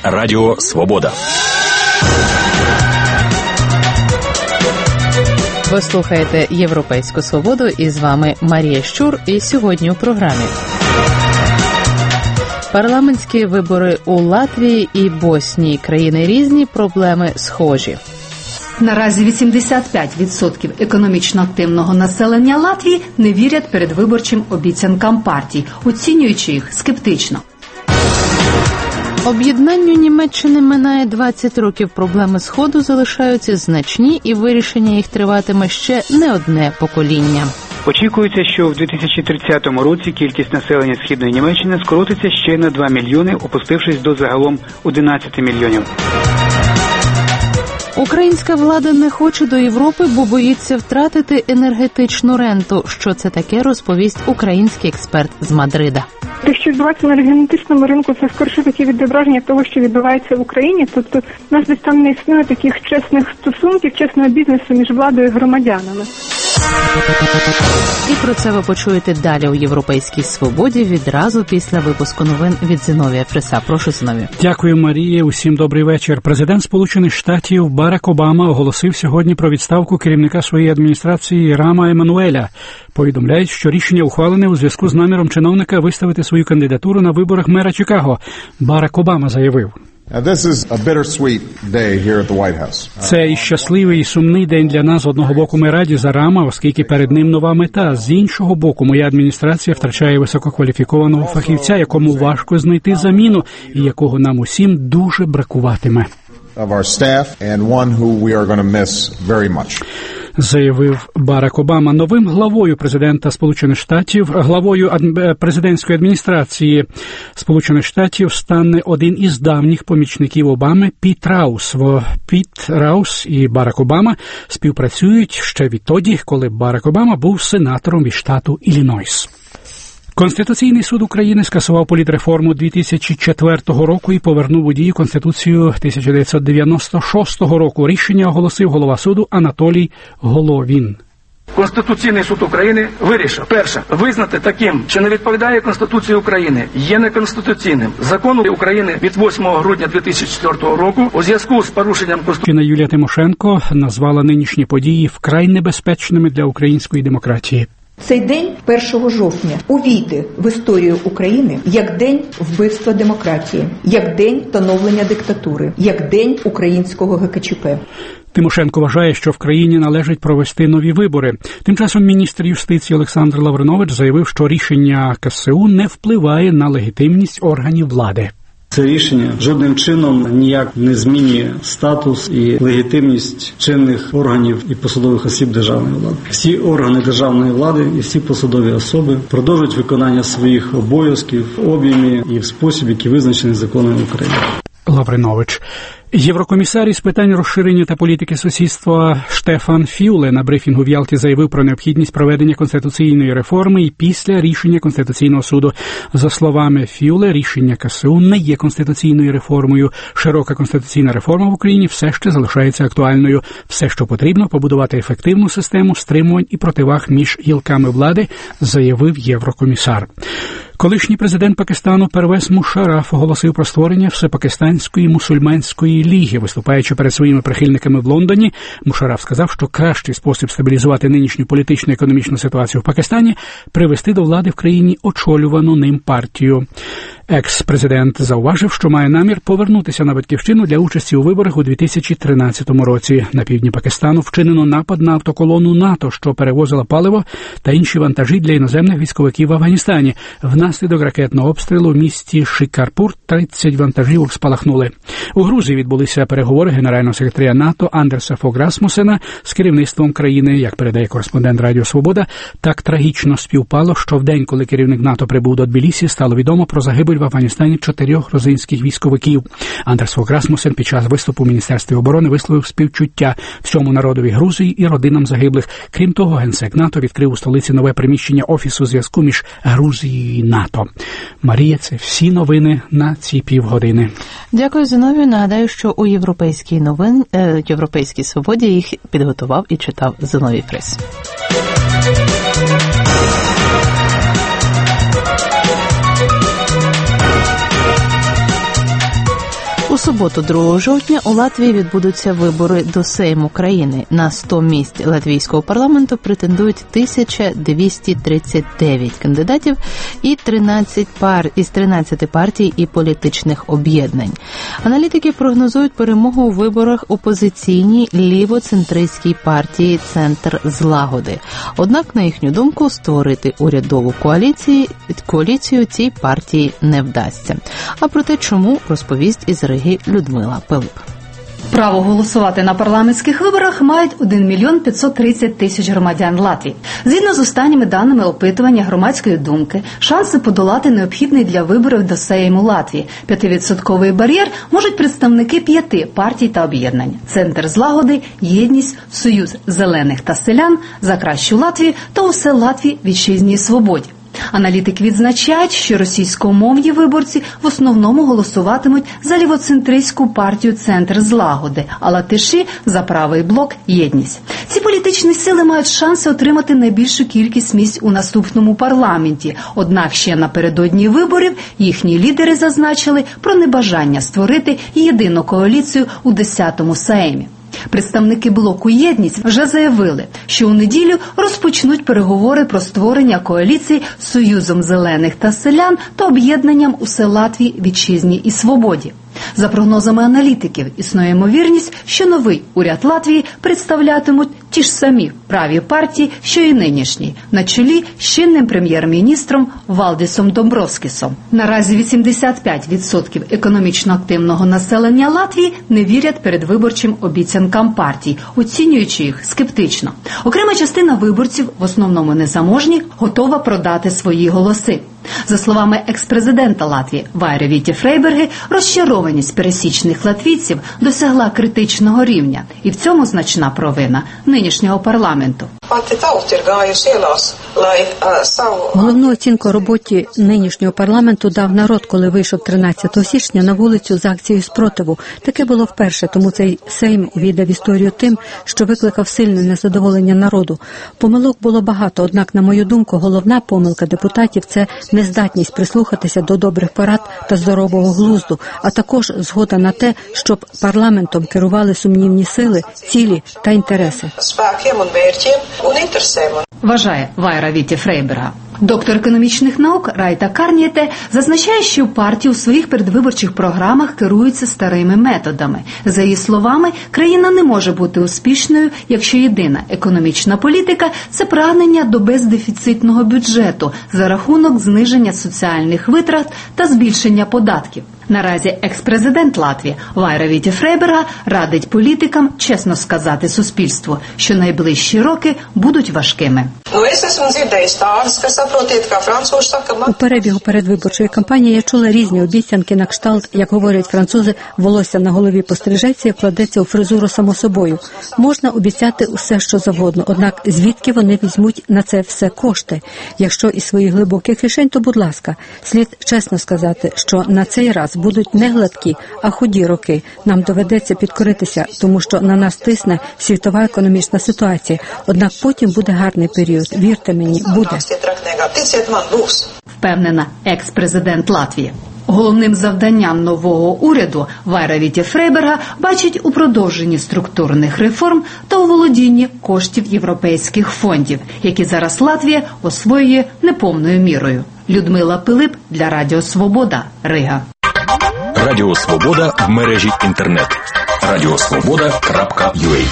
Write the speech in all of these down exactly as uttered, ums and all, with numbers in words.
Радіо Свобода. Ви слухаєте «Європейську свободу» і з вами Марія Щур. І сьогодні у програмі. Парламентські вибори у Латвії і Боснії. Країни різні, проблеми схожі. Наразі вісімдесят п'ять відсотків економічно активного населення Латвії не вірять передвиборчим обіцянкам партій, оцінюючи їх скептично. Об'єднанню Німеччини минає двадцять років. Проблеми Сходу залишаються значні, і вирішення їх триватиме ще не одне покоління. Очікується, що в дві тисячі тридцятому році кількість населення Східної Німеччини скоротиться ще на два мільйони, опустившись до загалом одинадцяти мільйонів. Українська влада не хоче до Європи, бо боїться втратити енергетичну ренту. Що це таке, розповість український експерт з Мадрида. Те, що відбувається на енергетичному ринку, це скоріше таке відображення того, що відбувається в Україні. Тобто, у нас десь там не існує таких чесних стосунків, чесного бізнесу між владою і громадянами. І про це ви почуєте далі у «Європейській свободі» відразу після випуску новин від Зіновія Фриса. Прошу, Зіновію. Дякую, Марія. Усім добрий вечір. Президент Сполучених Штатів Барак Обама оголосив сьогодні про відставку керівника своєї адміністрації Рама Еммануеля. Повідомляють, що рішення ухвалене у зв'язку з наміром чиновника виставити свою кандидатуру на виборах мера Чикаго. Барак Обама заявив: Це і щасливий, і сумний день для нас. З одного боку ми раді за Рама, оскільки перед ним нова мета. З іншого боку, моя адміністрація втрачає висококваліфікованого фахівця, якому важко знайти заміну, і якого нам усім дуже бракуватиме. Заявив Барак Обама. Новим главою президента Сполучених Штатів, главою ад... президентської адміністрації Сполучених Штатів стане один із давніх помічників Обами Піт Раус. Піт Раус і Барак Обама співпрацюють ще відтоді, коли Барак Обама був сенатором від штату Іллінойс. Конституційний суд України скасував політреформу дві тисячі четвертого року і повернув у дію Конституцію тисяча дев'ятсот дев'яносто шостого року. Рішення оголосив голова суду Анатолій Головін. Конституційний суд України вирішив: перше, визнати таким, що не відповідає Конституції України, є неконституційним закону України від восьмого грудня дві тисячі четвертого року у зв'язку з порушенням Конституції. Юлія Тимошенко назвала нинішні події вкрай небезпечними для української демократії. Цей день, першого жовтня, увійде в історію України як день вбивства демократії, як день становлення диктатури, як день українського ге ка че пе. Тимошенко вважає, що в країні належить провести нові вибори. Тим часом міністр юстиції Олександр Лавринович заявив, що рішення ка ес у не впливає на легітимність органів влади. Це рішення жодним чином ніяк не змінює статус і легітимність чинних органів і посадових осіб державної влади. Всі органи державної влади і всі посадові особи продовжують виконання своїх обов'язків в об'ємі і в спосіб, який визначений законом України. Лавринович. Єврокомісар із питань розширення та політики сусідства Штефан Фюле на брифінгу в Ялті заявив про необхідність проведення конституційної реформи і після рішення Конституційного суду. За словами Фюле, рішення ка ес у не є конституційною реформою. Широка конституційна реформа в Україні все ще залишається актуальною. Все, що потрібно, побудувати ефективну систему стримувань і противаг між гілками влади, заявив єврокомісар. Колишній президент Пакистану Первез Мушарраф оголосив про створення Всепакистанської мусульманської ліги. Виступаючи перед своїми прихильниками в Лондоні, Мушарраф сказав, що кращий спосіб стабілізувати нинішню політичну і економічну ситуацію в Пакистані – привести до влади в країні очолювану ним партію. Екс-президент зауважив, що має намір повернутися на батьківщину для участі у виборах у дві тисячі тринадцятому році. На півдні Пакистану вчинено напад на автоколону НАТО, що перевозила паливо та інші вантажі для іноземних військовиків в Афганістані. Внаслідок ракетного обстрілу в місті Шикарпур тридцять вантажівок спалахнули. У Грузії відбулися переговори генерального секретаря НАТО Андерса Фог Расмусена з керівництвом країни. Як передає кореспондент Радіо Свобода, так трагічно співпало, що в день, коли керівник НАТО прибув до Тбілісі, стало відомо про загибель в Афганістані чотирьох грузинських військовиків. Андерс Фог Расмусен під час виступу в Міністерстві оборони висловив співчуття всьому народові Грузії і родинам загиблих. Крім того, генсек НАТО відкрив у столиці нове приміщення Офісу зв'язку між Грузією і НАТО. Марія, це всі новини на ці півгодини. Дякую, Зіновію. Нагадаю, що у Європейській новин, е, Європейській свободі їх підготував і читав Зіновій Фрис. У У суботу, другого жовтня, у Латвії відбудуться вибори до Сейму країни. На сто місць латвійського парламенту претендують тисяча двісті тридцять дев'ять кандидатів і тринадцять пар із тринадцяти партій і політичних об'єднань. Аналітики прогнозують перемогу у виборах опозиційній лівоцентристській партії «Центр злагоди». Однак, на їхню думку, створити урядову коаліцію, коаліцію цій партії не вдасться. А про те, чому, розповість із Риги Людмила Пилип. Право голосувати на парламентських виборах мають один мільйон п'ятсот тридцять тисяч громадян Латвії. Згідно з останніми даними опитування громадської думки, шанси подолати необхідний для виборів до Сейму Латвії п'ятивідсотковий бар'єр можуть представники п'яти партій та об'єднань: «Центр злагоди», «Єдність», «Союз зелених та селян», «За кращу Латвію» та «Усе Латвії вітчизній свободі». Аналітики відзначають, що російськомовні виборці в основному голосуватимуть за лівоцентристську партію «Центр злагоди», а латиші – за правий блок «Єдність». Ці політичні сили мають шанси отримати найбільшу кількість місць у наступному парламенті. Однак ще напередодні виборів їхні лідери зазначили про небажання створити єдину коаліцію у десятому Сеймі. Представники блоку «Єдність» вже заявили, що у неділю розпочнуть переговори про створення коаліції з Союзом зелених та селян та об'єднанням «Усе Латвії вітчизній і свободі». За прогнозами аналітиків, існує ймовірність, що новий уряд Латвії представлятимуть ті ж самі праві партії, що і нинішній, на чолі з чинним прем'єр-міністром Валдісом Домбровскісом. Наразі вісімдесят п'ять відсотків економічно активного населення Латвії не вірять передвиборчим обіцянкам партій, оцінюючи їх скептично. Окрема частина виборців, в основному незаможні, готова продати свої голоси. За словами екс-президента Латвії Вайра Віті Фрейберги, розчарованість пересічних латвійців досягла критичного рівня, і в цьому значна провина нинішнього парламенту. Головну оцінку роботі нинішнього парламенту дав народ, коли вийшов тринадцятого січня на вулицю з акцією спротиву. Таке було вперше, тому цей Сейм увійде в історію тим, що викликав сильне незадоволення народу. Помилок було багато, однак, на мою думку, головна помилка депутатів – це нездатність прислухатися до добрих порад та здорового глузду, а також згода на те, щоб парламентом керували сумнівні сили, цілі та інтереси. Вважає Вайра Віті Фрейберга. Доктор економічних наук Райта Карнієте зазначає, що партії у своїх передвиборчих програмах керуються старими методами. За її словами, країна не може бути успішною, якщо єдина економічна політика – це прагнення до бездефіцитного бюджету за рахунок зниження соціальних витрат та збільшення податків. Наразі екс-президент Латвії Вайра Віті Фрейберга радить політикам чесно сказати суспільству, що найближчі роки будуть важкими. У перебігу передвиборчої кампанії я чула різні обіцянки на кшталт, як говорять французи, волосся на голові пострижеться і вкладеться у фризуру само собою. Можна обіцяти усе, що завгодно, однак звідки вони візьмуть на це все кошти? Якщо із своїх глибоких кишень, то будь ласка, слід чесно сказати, що на цей раз будуть не гладкі, а худі роки. Нам доведеться підкоритися, тому що на нас тисне світова економічна ситуація. Однак потім буде гарний період. Вірте мені, буде. Впевнена екс-президент Латвії. Головним завданням нового уряду Вайра Віті Фрейберга бачить у продовженні структурних реформ та у володінні коштів європейських фондів, які зараз Латвія освоює неповною мірою. Людмила Пилип для Радіо Свобода, Рига. Радіо Свобода в мережі інтернет. радіосвобода крапка ю а.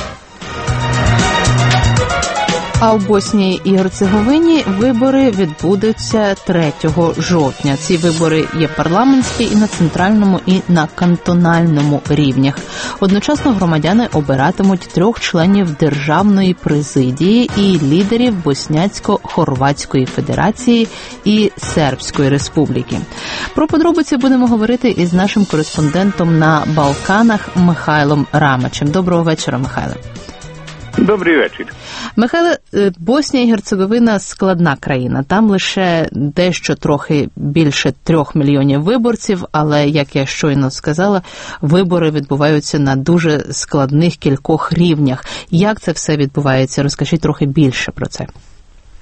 А в Боснії і Герцеговині вибори відбудуться третього жовтня. Ці вибори є парламентські і на центральному, і на кантональному рівнях. Одночасно громадяни обиратимуть трьох членів Державної президії і лідерів Босняцько-Хорватської Федерації і Сербської Республіки. Про подробиці будемо говорити із нашим кореспондентом на Балканах Михайлом Рамачем. Доброго вечора, Михайле. Добрий вечір. Михайле, Боснія і Герцеговина – складна країна. Там лише дещо трохи більше трьох мільйонів виборців, але, як я щойно сказала, вибори відбуваються на дуже складних кількох рівнях. Як це все відбувається? Розкажіть трохи більше про це.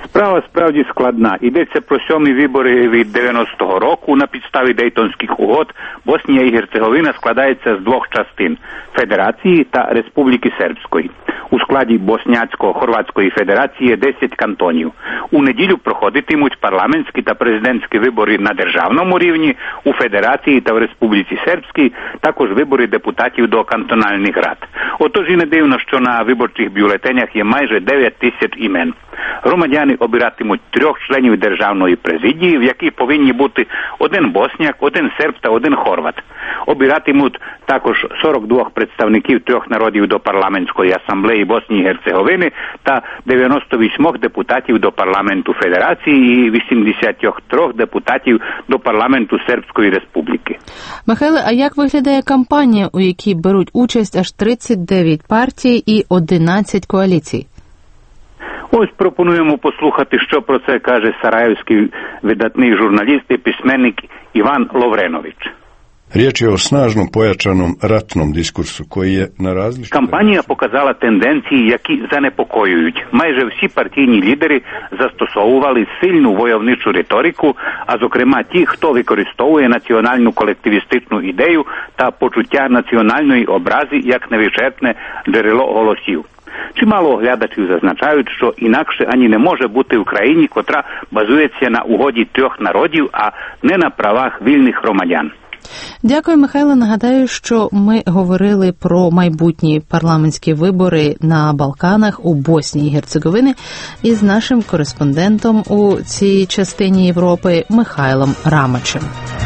Справа справді складна. Йдеться про сьомі вибори від дев'яностого року. На підставі Дейтонських угод Боснія і Герцеговина складається з двох частин – Федерації та Республіки Сербської. У складі Босняцько-Хорватської Федерації є десять кантонів. У неділю проходитимуть парламентські та президентські вибори на державному рівні, у Федерації та в Республіці Сербській також вибори депутатів до кантональних рад. Отож і не дивно, що на виборчих бюлетенях є майже дев'ять тисяч імен. Громадяни обиратимуть трьох членів державної президії, в якій повинні бути один босняк, один серб та один хорват. Обиратимуть також сорок два представників трьох народів до парламентської асамблеї Боснії і Герцеговини та дев'яносто вісім депутатів до парламенту Федерації і вісімдесят три депутатів до парламенту Сербської республіки. Михайле, а як виглядає кампанія, у якій беруть участь аж тридцять дев'ять партій і одинадцять коаліцій? Ось пропонуємо послухати, що про це каже сараєвський видатний журналіст і письменник Іван Ловренович. Riječ je o snažnom pojačanom ratnom diskursu koji je na različite... Кампанія показала тенденції, які занепокоюють. Майже всі партійні лідери застосовували сильну войовничу риторику, а зокрема ті, хто використовує національну колективістичну ідею та почуття національної образи як невичерпне джерело голосів. Чимало оглядачів зазначають, що інакше ані не може бути в країні, котра базується на угоді трьох народів, а не на правах вільних громадян. Дякую, Михайло. Нагадаю, що ми говорили про майбутні парламентські вибори на Балканах у Боснії і Герцеговині із нашим кореспондентом у цій частині Європи Михайлом Рамачем.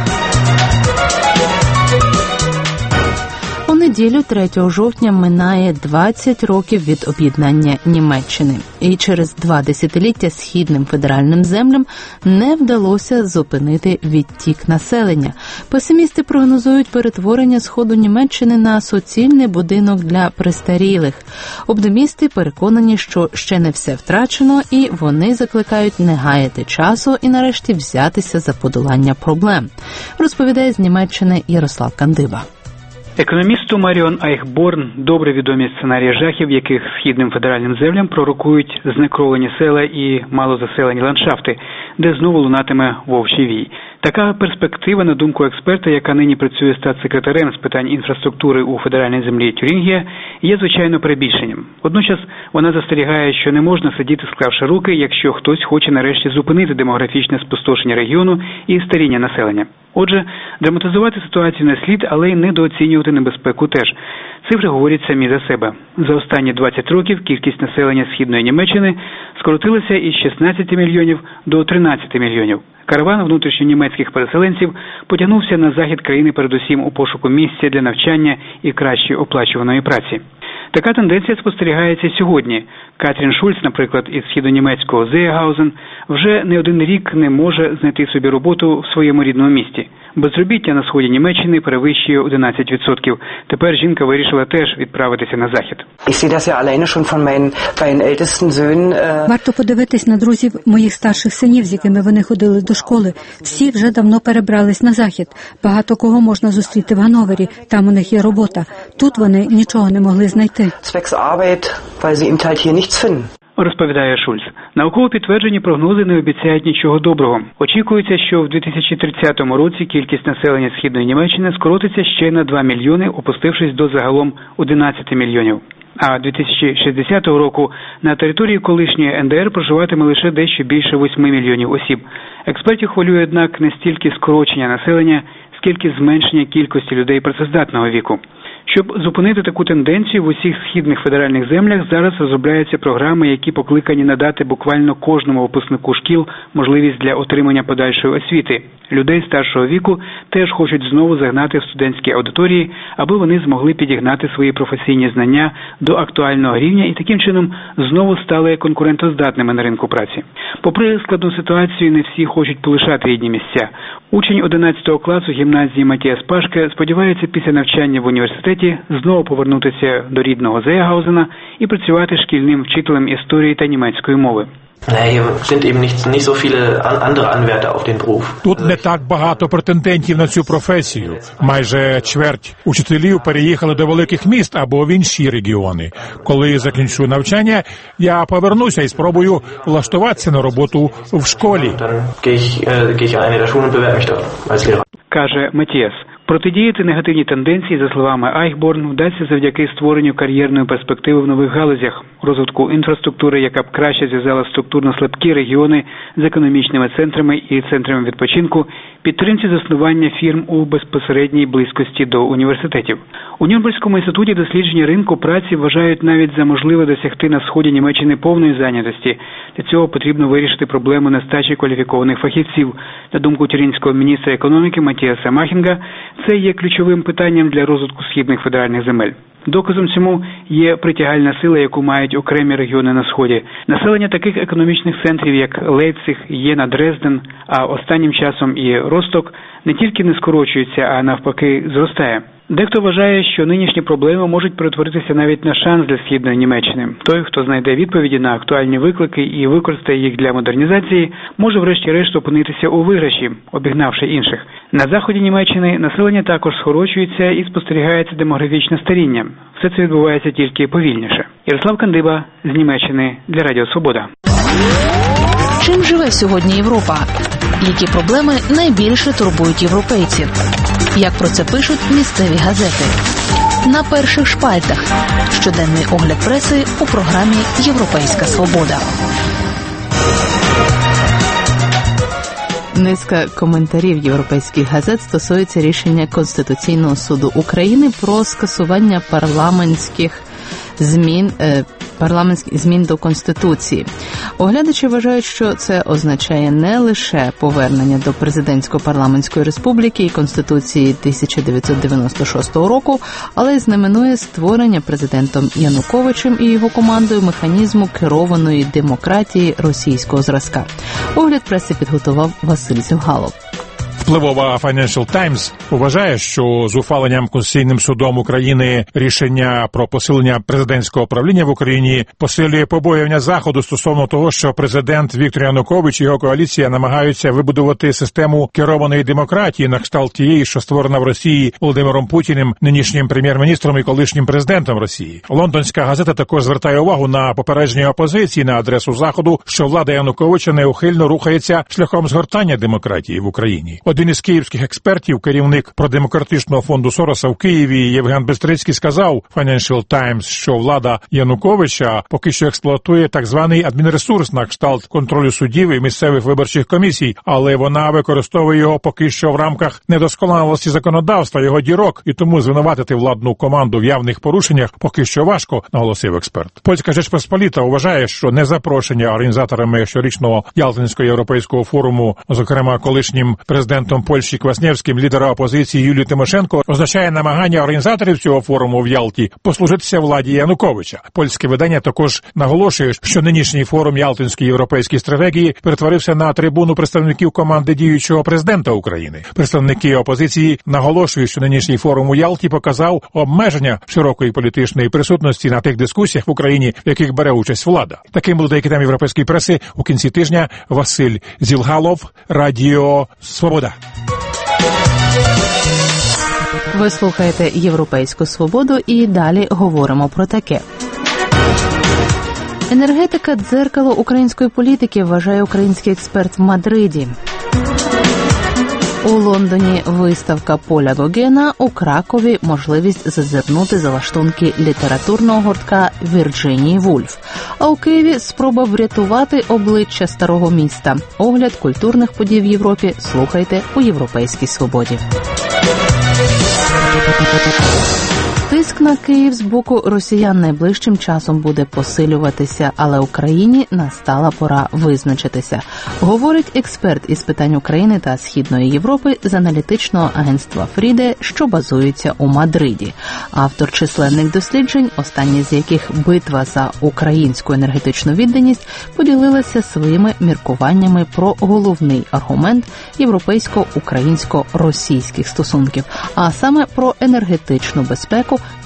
У неділю третього жовтня минає двадцять років від об'єднання Німеччини. І через два десятиліття східним федеральним землям не вдалося зупинити відтік населення. Песимісти прогнозують перетворення Сходу Німеччини на суцільний будинок для престарілих. Оптимісти переконані, що ще не все втрачено, і вони закликають не гаяти часу і нарешті взятися за подолання проблем. Розповідає з Німеччини Ярослав Кандиба. Економісту Маріон Айхборн добре відомі сценарії жахів, в яких східним федеральним землям пророкують знекровлені села і малозаселені ландшафти, де знову лунатиме вовчий вій. Така перспектива, на думку експерта, яка нині працює статс-секретарем з питань інфраструктури у федеральній землі Тюрінгія, є звичайно перебільшенням. Водночас вона застерігає, що не можна сидіти склавши руки, якщо хтось хоче нарешті зупинити демографічне спустошення регіону і старіння населення. Отже, драматизувати ситуацію не слід, але й недооцінювати небезпеку теж. Цифри говорять самі за себе. За останні двадцять років кількість населення Східної Німеччини скоротилася із шістнадцяти мільйонів до тринадцяти мільйонів. Караван внутрішньонімецьких переселенців потягнувся на захід країни передусім у пошуку місця для навчання і краще оплачуваної праці. Така тенденція спостерігається сьогодні. Катрін Шульц, наприклад, із східонімецького Зеягаузен, вже не один рік не може знайти собі роботу в своєму рідному місті. Безробіття на сході Німеччини перевищує одинадцять відсотків. Тепер жінка вирішила теж відправитися на захід. Варто подивитись на друзів моїх старших синів, з якими вони ходили до школи. Всі вже давно перебрались на захід. Багато кого можна зустріти в Ганновері, там у них є робота. Тут вони нічого не могли знайти. Розповідає Шульц. Науково підтверджені прогнози не обіцяють нічого доброго. Очікується, що в дві тисячі тридцятому році кількість населення Східної Німеччини скоротиться ще на два мільйони, опустившись до загалом одинадцяти мільйонів. А дві тисячі шістдесятого року на території колишньої ен де ер проживатиме лише дещо більше восьми мільйонів осіб. Експертів хвилює, однак, не стільки скорочення населення, скільки зменшення кількості людей працездатного віку. Щоб зупинити таку тенденцію, в усіх східних федеральних землях зараз розробляються програми, які покликані надати буквально кожному випускнику шкіл можливість для отримання подальшої освіти. Людей старшого віку теж хочуть знову загнати в студентські аудиторії, аби вони змогли підігнати свої професійні знання до актуального рівня і таким чином знову стали конкурентоздатними на ринку праці. Попри складну ситуацію, не всі хочуть полишати рідні місця. Учень одинадцятого класу гімназії Матіас Пашке сподівається після навчання в університеті знову повернутися до рідного Зеягаузена і працювати шкільним вчителем історії та німецької мови. Тут не так багато претендентів на цю професію. Майже чверть учителів переїхали до великих міст або в інші регіони. Коли закінчу навчання, я повернуся і спробую влаштуватися на роботу в школі. Каже Матіас. Протидіяти негативній тенденції, за словами Айхборн, вдасться завдяки створенню кар'єрної перспективи в нових галузях, розвитку інфраструктури, яка б краще зв'язала структурно слабкі регіони з економічними центрами і центрами відпочинку, підтримці заснування фірм у безпосередній близькості до університетів. У Нюрнберзькому інституті дослідження ринку праці вважають навіть за можливе досягти на сході Німеччини повної зайнятості. Для цього потрібно вирішити проблему нестачі кваліфікованих фахівців. На думку тюринського міністра економіки Матіаса Махінга, це є ключовим питанням для розвитку східних федеральних земель. Доказом цьому є притягальна сила, яку мають окремі регіони на Сході. Населення таких економічних центрів, як Лейпциг, Єна, Дрезден, а останнім часом і Росток, не тільки не скорочується, а навпаки зростає. Дехто вважає, що нинішні проблеми можуть перетворитися навіть на шанс для Східної Німеччини. Той, хто знайде відповіді на актуальні виклики і використає їх для модернізації, може врешті-решт опинитися у виграші, обігнавши інших. На заході Німеччини населення також скорочується і спостерігається демографічне старіння. Все це відбувається тільки повільніше. Ярослав Кандиба з Німеччини для Радіо Свобода. Чим живе сьогодні Європа? Які проблеми найбільше турбують європейців? Як про це пишуть місцеві газети? На перших шпальтах. Щоденний огляд преси у програмі «Європейська свобода». Низка коментарів європейських газет стосується рішення Конституційного суду України про скасування парламентських змін е, парламентських змін до Конституції. Оглядачі вважають, що це означає не лише повернення до президентсько-парламентської республіки і Конституції тисяча дев'ятсот дев'яносто шостого року, але й знаменує створення президентом Януковичем і його командою механізму керованої демократії російського зразка. Огляд преси підготував Василь Зюгалов. Впливова Financial Times вважає, що з ухваленням Конституційним судом України рішення про посилення президентського правління в Україні посилює побоювання Заходу стосовно того, що президент Віктор Янукович і його коаліція намагаються вибудувати систему керованої демократії на кшталт тієї, що створена в Росії Володимиром Путіним, нинішнім прем'єр-міністром і колишнім президентом Росії. Лондонська газета також звертає увагу на попередження опозиції на адресу Заходу, що влада Януковича неухильно рухається шляхом згортання демократії в Україні. Один із київських експертів, керівник продемократичного фонду Сороса в Києві Євген Бистрицький сказав Financial Times, що влада Януковича поки що експлуатує так званий адмінресурс на кшталт контролю суддів і місцевих виборчих комісій, але вона використовує його поки що в рамках недосконалості законодавства, його дірок, і тому звинуватити владну команду в явних порушеннях поки що важко, наголосив експерт. Польська Жечпосполіта вважає, що незапрошення організаторами щорічного Ялтинського європейського форуму, зокрема колишнім президентом Польщі Квасневським, лідера опозиції Юлії Тимошенко, означає намагання організаторів цього форуму в Ялті послужитися владі Януковича. Польське видання також наголошує, що нинішній форум Ялтинської європейської стратегії перетворився на трибуну представників команди діючого президента України. Представники опозиції наголошують, що нинішній форум у Ялті показав обмеження широкої політичної присутності на тих дискусіях в Україні, в яких бере участь влада. Таким був деякий тем європейської преси у кінці тижня. Василь Зілгалов, Радіо Свобода. Ви слухаєте «Європейську свободу» і далі говоримо про таке. Енергетика – дзеркало української політики, вважає український експерт в Мадриді. У Лондоні виставка Поля Гогена, у Кракові можливість зазирнути за лаштунки літературного гуртка Вірджинії Вульф. А у Києві спроба врятувати обличчя старого міста. Огляд культурних подій в Європі слухайте у «Європейській свободі». Тиск на Київ з боку росіян найближчим часом буде посилюватися, але Україні настала пора визначитися, говорить експерт із питань України та Східної Європи з аналітичного агентства Фріде, що базується у Мадриді. Автор численних досліджень, останні з яких «Битва за українську енергетичну відданість», поділилася своїми міркуваннями про головний аргумент європейсько-українсько-російських стосунків, а саме про енергетичну безпеку,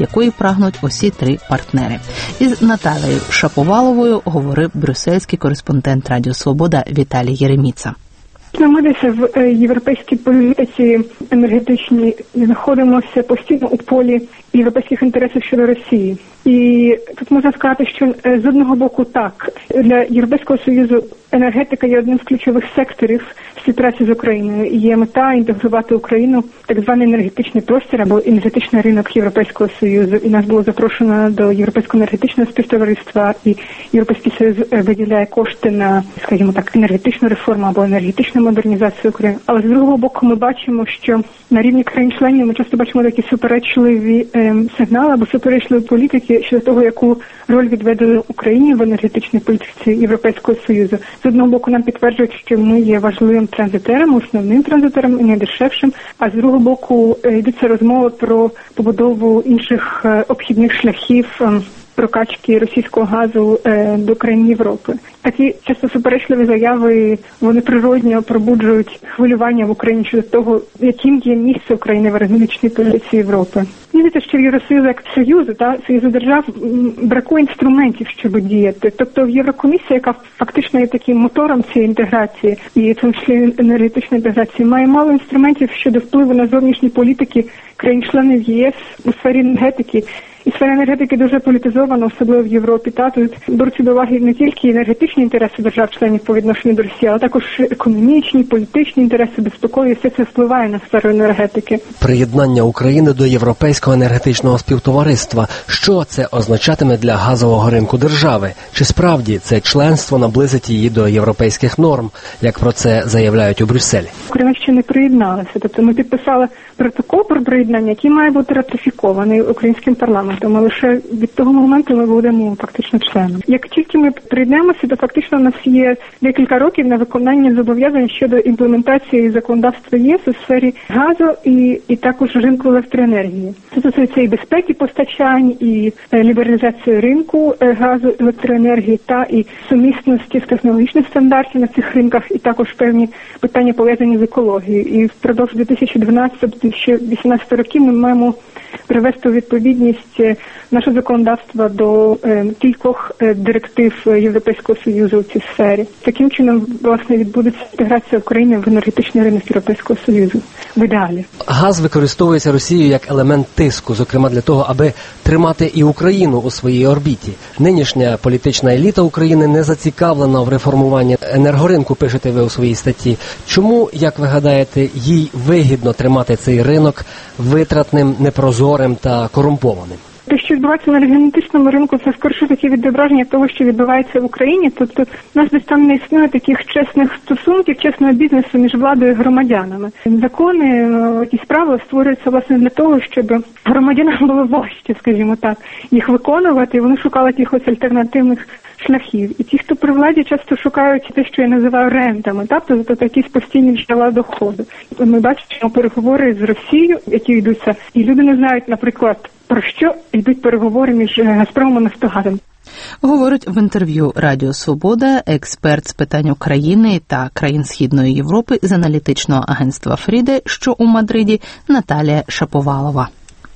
якої прагнуть усі три партнери. Із Наталією Шаповаловою говорив брюссельський кореспондент Радіо Свобода Віталій Єреміца. Ми десь в європейській політиці енергетичній знаходимося постійно у полі європейських інтересів щодо Росії. І тут можна сказати, що з одного боку так, для Європейського Союзу енергетика є одним з ключових секторів співпраці з Україною. І є мета інтегрувати Україну в так званий енергетичний простір або енергетичний ринок Європейського Союзу. І нас було запрошено до Європейського енергетичного співтовариства, і Європейський Союз виділяє кошти на, скажімо так, енергетичну реформу або енергетичну модернізацію України. Але з другого боку ми бачимо, що на рівні країн-членів ми часто бачимо такі суперечливі е, сигнали або суперечливі політики щодо того, яку роль відведено Україні в енергетичній політиці Європейського Союзу. З одного боку нам підтверджують, що ми є важливим транзитером, основним транзитером і найдешевшим, а з другого боку йдеться розмова про побудову інших е, обхідних шляхів е, прокачки російського газу е, до країн Європи. Такі часто суперечливі заяви, вони природньо пробуджують хвилювання в Україні щодо того, яким є місце України в енергетичній політиці Європи. Мені здається, що в Євросоюзу як Союзу, та Союзу держав бракує інструментів, щоб діяти. Тобто в Єврокомісія, яка фактично є таким мотором цієї інтеграції і в тому числі енергетичної інтеграції, має мало інструментів щодо впливу на зовнішні політики країн-членів ЄС у сфері енергетики. І сфера енергетики дуже політизована, особливо в Європі. Та тут беруться до уваги не тільки енергетичні інтереси держав-членів по відношенню до Росії, але також економічні, політичні інтереси, безпекові. Все це впливає на сферу енергетики. Приєднання України до Європейського енергетичного співтовариства. Що це означатиме для газового ринку держави? Чи справді це членство наблизить її до європейських норм, як про це заявляють у Брюсселі? Україна ще не приєдналася. Тобто ми підписали протокол про приєднання, який має бути ратифікований українським парламентом. Тому лише від того моменту ми будемо фактично членом. Як тільки ми приєднаємося, то фактично у нас є декілька років на виконання зобов'язань щодо імплементації законодавства ЄС у сфері газу і, і також ринку електроенергії. Це стосується і безпеки постачань, і лібералізації ринку газу, електроенергії та і сумісності з технологічних стандартів на цих ринках, і також певні питання пов'язані з екологією. І впродовж дві тисячі дванадцятого - дві тисячі вісімнадцятого років ми маємо привести у відповідність наше законодавство до е, кількох е, директив Європейського Союзу у цій сфері. Таким чином, власне, відбудеться інтеграція України в енергетичний ринок Європейського Союзу в ідеалі. Газ використовується Росією як елемент тиску, зокрема для того, аби тримати і Україну у своїй орбіті. Нинішня політична еліта України не зацікавлена в реформуванні енергоринку, пишете ви у своїй статті. Чому, як ви гадаєте, їй вигідно тримати цей ринок витратним, непрозорим та корумпованим? Те, що відбувається на енергетичному ринку, це скоріше таке відображення того, що відбувається в Україні. Тобто у нас десь там не існує таких чесних стосунків, чесного бізнесу між владою і громадянами. Закони і справи створюються, власне, для того, щоб громадянам було важче, скажімо так, їх виконувати, і вони шукали якихось альтернативних шляхів. І ті, хто при владі, часто шукають те, що я називаю рентами, тобто, тобто якісь постійні джерела доходу. Ми бачимо переговори з Росією, які йдуться, і люди не знають, наприклад, про що йдуть переговори між Газпромом і Нафтогазом. Говорить в інтерв'ю Радіо Свобода експерт з питань України та країн Східної Європи з аналітичного агентства Фріде, що у Мадриді, Наталія Шаповалова.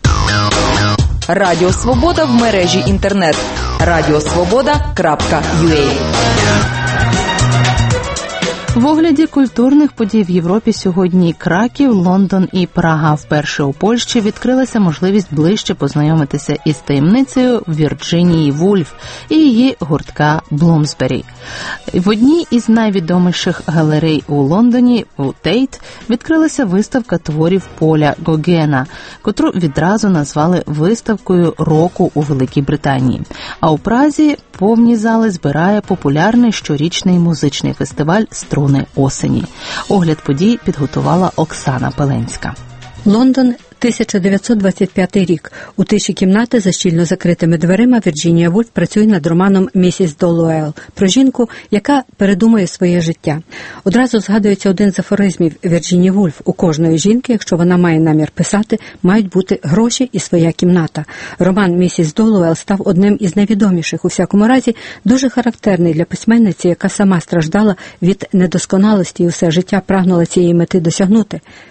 Радіо Свобода в мережі інтернет. радіосвобода крапка ю а. В огляді культурних подій в Європі сьогодні Краків, Лондон і Прага. Вперше у Польщі відкрилася можливість ближче познайомитися із таємницею Вірджинії Вульф і її гуртка Блумсбері. В одній із найвідоміших галерей у Лондоні, у Тейт, відкрилася виставка творів Поля Гогена, котру відразу назвали виставкою року у Великій Британії. А у Празі повні зали збирає популярний щорічний музичний фестиваль «Струни осені». Огляд подій підготувала Оксана Пеленська. Лондон, тисяча дев'ятсот двадцять п'ятий рік. У тиші кімнати за щільно закритими дверима Вірджинія Вульф працює над романом «Місіс Долуел» про жінку, яка передумує своє життя. Одразу згадується один з афоризмів Вірджинії Вульф: у кожної жінки, якщо вона має намір писати, мають бути гроші і своя кімната. Роман «Місіс Долуел» став одним із найвідоміших, у всякому разі дуже характерний для письменниці, яка сама страждала від недосконалості і усе життя прагнула цієї мети досягнути.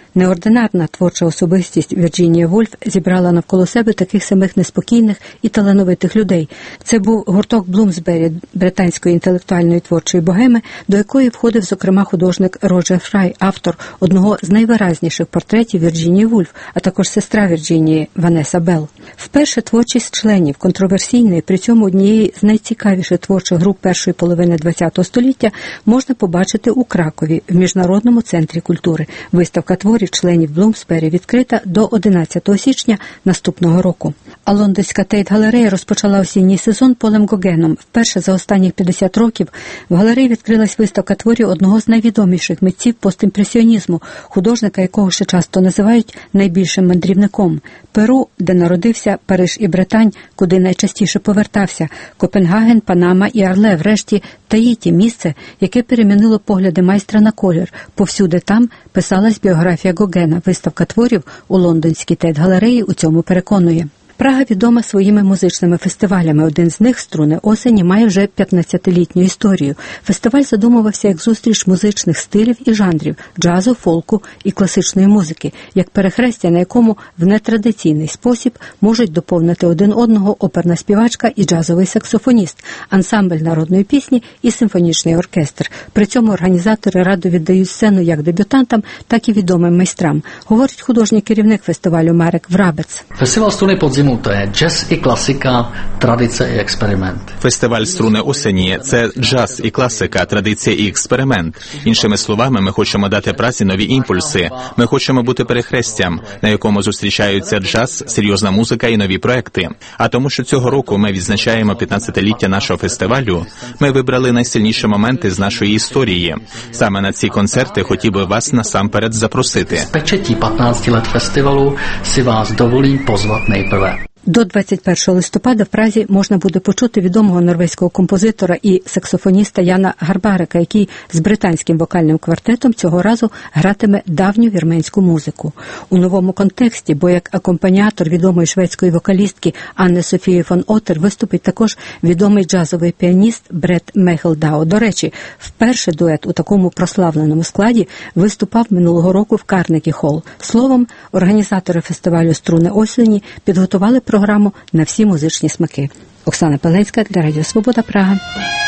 Неординарна творча особистість Вірджинія Вульф зібрала навколо себе таких самих неспокійних і талановитих людей. Це був гурток Блумсбері британської інтелектуальної творчої богеми, до якої входив, зокрема, художник Роджер Фрай, автор одного з найвиразніших портретів Вірджинії Вульф, а також сестра Вірджинії Ванеса Белл. Вперше творчість членів контроверсійної, при цьому однієї з найцікавіших творчих груп першої половини ХХ століття можна побачити у Кракові, в Міжнародному центрі культури. Виставка творів членів Блумсбері відкрита до одинадцятого січня наступного року. А лондонська Тейт-галерея розпочала осінній сезон Полем Гогеном. Вперше за останні п'ятдесят років в галереї відкрилась виставка творів одного з найвідоміших митців постімпресіонізму, художника, якого ще часто називають найбільшим мандрівником. Перу, де народився, Париж і Британь, куди найчастіше повертався, Копенгаген, Панама і Арле, врешті Таїті, місце, яке перемінило погляди майстра на колір. Повсюди там писалась біографія Гогена. Виставка творів у лондонській Тейт-галереї у цьому переконує. Прага відома своїми музичними фестивалями. Один з них, «Струни осені», має вже п'ятнадцятилітню історію. Фестиваль задумувався як зустріч музичних стилів і жанрів – джазу, фолку і класичної музики, як перехрестя, на якому в нетрадиційний спосіб можуть доповнити один одного оперна співачка і джазовий саксофоніст, ансамбль народної пісні і симфонічний оркестр. При цьому організатори радо віддають сцену як дебютантам, так і відомим майстрам, говорить художній керівник фестивалю Марек Врабец. Фестиваль «Струни подзиму» – це джаз і класика, традиція і експеримент. Фестиваль «Струни осені» – це джаз і класика, традиція і експеримент. Іншими словами, ми хочемо дати праці нові імпульси. Ми хочемо бути перехрестям, на якому зустрічаються джаз, серйозна музика і нові проекти. А тому, що цього року ми відзначаємо п'ятнадцятиліття нашого фестивалю, ми вибрали найсильніші моменти з нашої історії. Саме на ці концерти хотів би вас насамперед запросити. З печеті п'ятнадцяти лет фестивалу си вас доволím pozvat nejprve. До двадцять першого листопада в Празі можна буде почути відомого норвезького композитора і саксофоніста Яна Гарбарика, який з британським вокальним квартетом цього разу гратиме давню вірменську музику. У новому контексті, бо як акомпаніатор відомої шведської вокалістки Анни Софії фон Отер виступить також відомий джазовий піаніст Брет Мехелдау. До речі, вперше дует у такому прославленому складі виступав минулого року в Карнегі Холл. Словом, організатори фестивалю «Струни осені» підготували програму на всі музичні смаки. Оксана Пелецька для Радіо Свобода, Прага.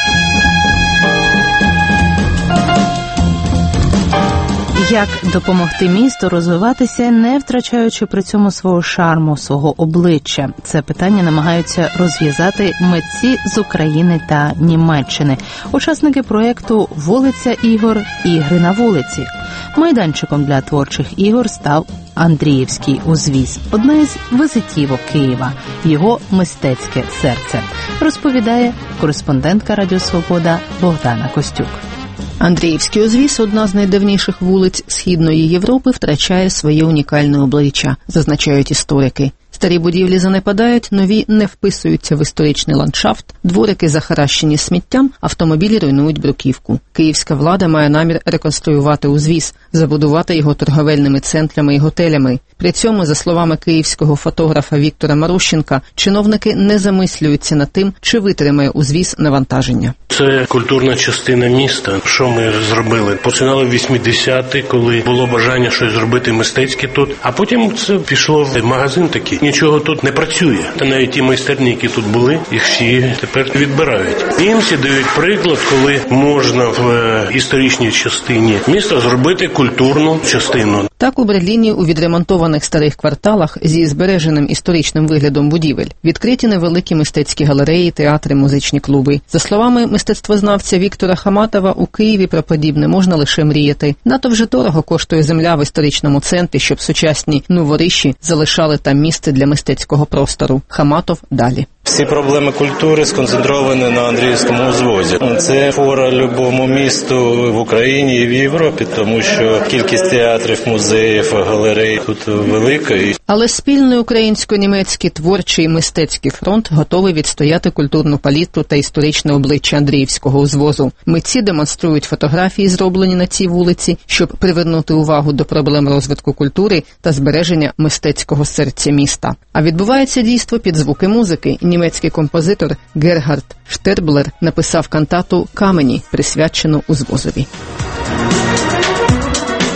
Як допомогти місту розвиватися, не втрачаючи при цьому свого шарму, свого обличчя? Це питання намагаються розв'язати митці з України та Німеччини. Учасники проєкту «Вулиця ігор. Ігри на вулиці». Майданчиком для творчих ігор став Андріївський узвіз, одна із визитівок Києва, його мистецьке серце, розповідає кореспондентка Радіо Свобода Богдана Костюк. Андріївський узвіз, одна з найдавніших вулиць Східної Європи, втрачає своє унікальне обличчя, зазначають історики. Старі будівлі занепадають, нові не вписуються в історичний ландшафт, дворики захаращені сміттям, автомобілі руйнують бруківку. Київська влада має намір реконструювати узвіз, забудувати його торговельними центрами і готелями. При цьому, за словами київського фотографа Віктора Марущенка, чиновники не замислюються над тим, чи витримає узвіз навантаження. Це культурна частина міста. Що ми зробили? Починали в вісімдесяті, коли було бажання щось зробити мистецьке тут, а потім це пішло в магазин такий. Нічого тут не працює. Та навіть ті майстерні, які тут були, їх всі тепер відбирають. Німці дають приклад, коли можна в історичній частині міста зробити культурну частину. Так у Берліні у відремонтованих старих кварталах зі збереженим історичним виглядом будівель відкриті невеликі мистецькі галереї, театри, музичні клуби. За словами мистецтвознавця Віктора Хаматова, у Києві про подібне можна лише мріяти. Надто вже дорого коштує земля в історичному центрі, щоб сучасні новориші залишали там місце для мистецького простору. Хаматов далі. Всі проблеми культури сконцентровані на Андріївському узвозі. Це фора любому місту в Україні і в Європі, тому що кількість театрів, музеїв, галерей тут велика. Але спільний українсько-німецький творчий і мистецький фронт готовий відстояти культурну палітру та історичне обличчя Андріївського узвозу. Митці демонструють фотографії, зроблені на цій вулиці, щоб привернути увагу до проблем розвитку культури та збереження мистецького серця міста. А відбувається дійство під звуки музики. Німецький композитор Герхард Штерблер написав кантату «Камені», присвячену узвозові.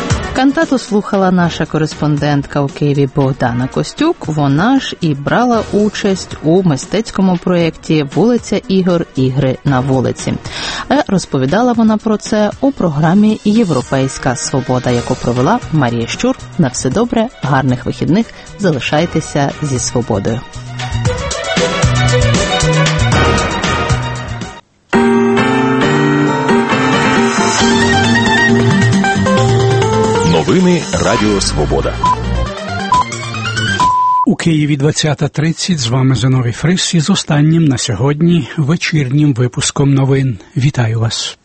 Кантату слухала наша кореспондентка у Києві Богдана Костюк. Вона ж і брала участь у мистецькому проєкті «Вулиця ігор. Ігри на вулиці». А розповідала вона про це у програмі «Європейська свобода», яку провела Марія Щур. На все добре, гарних вихідних, залишайтеся зі свободою. Новини Радіо Свобода. У Києві двадцята тридцять. З вами Зиновій Фрис із останнім на сьогодні вечірнім випуском новин. Вітаю вас.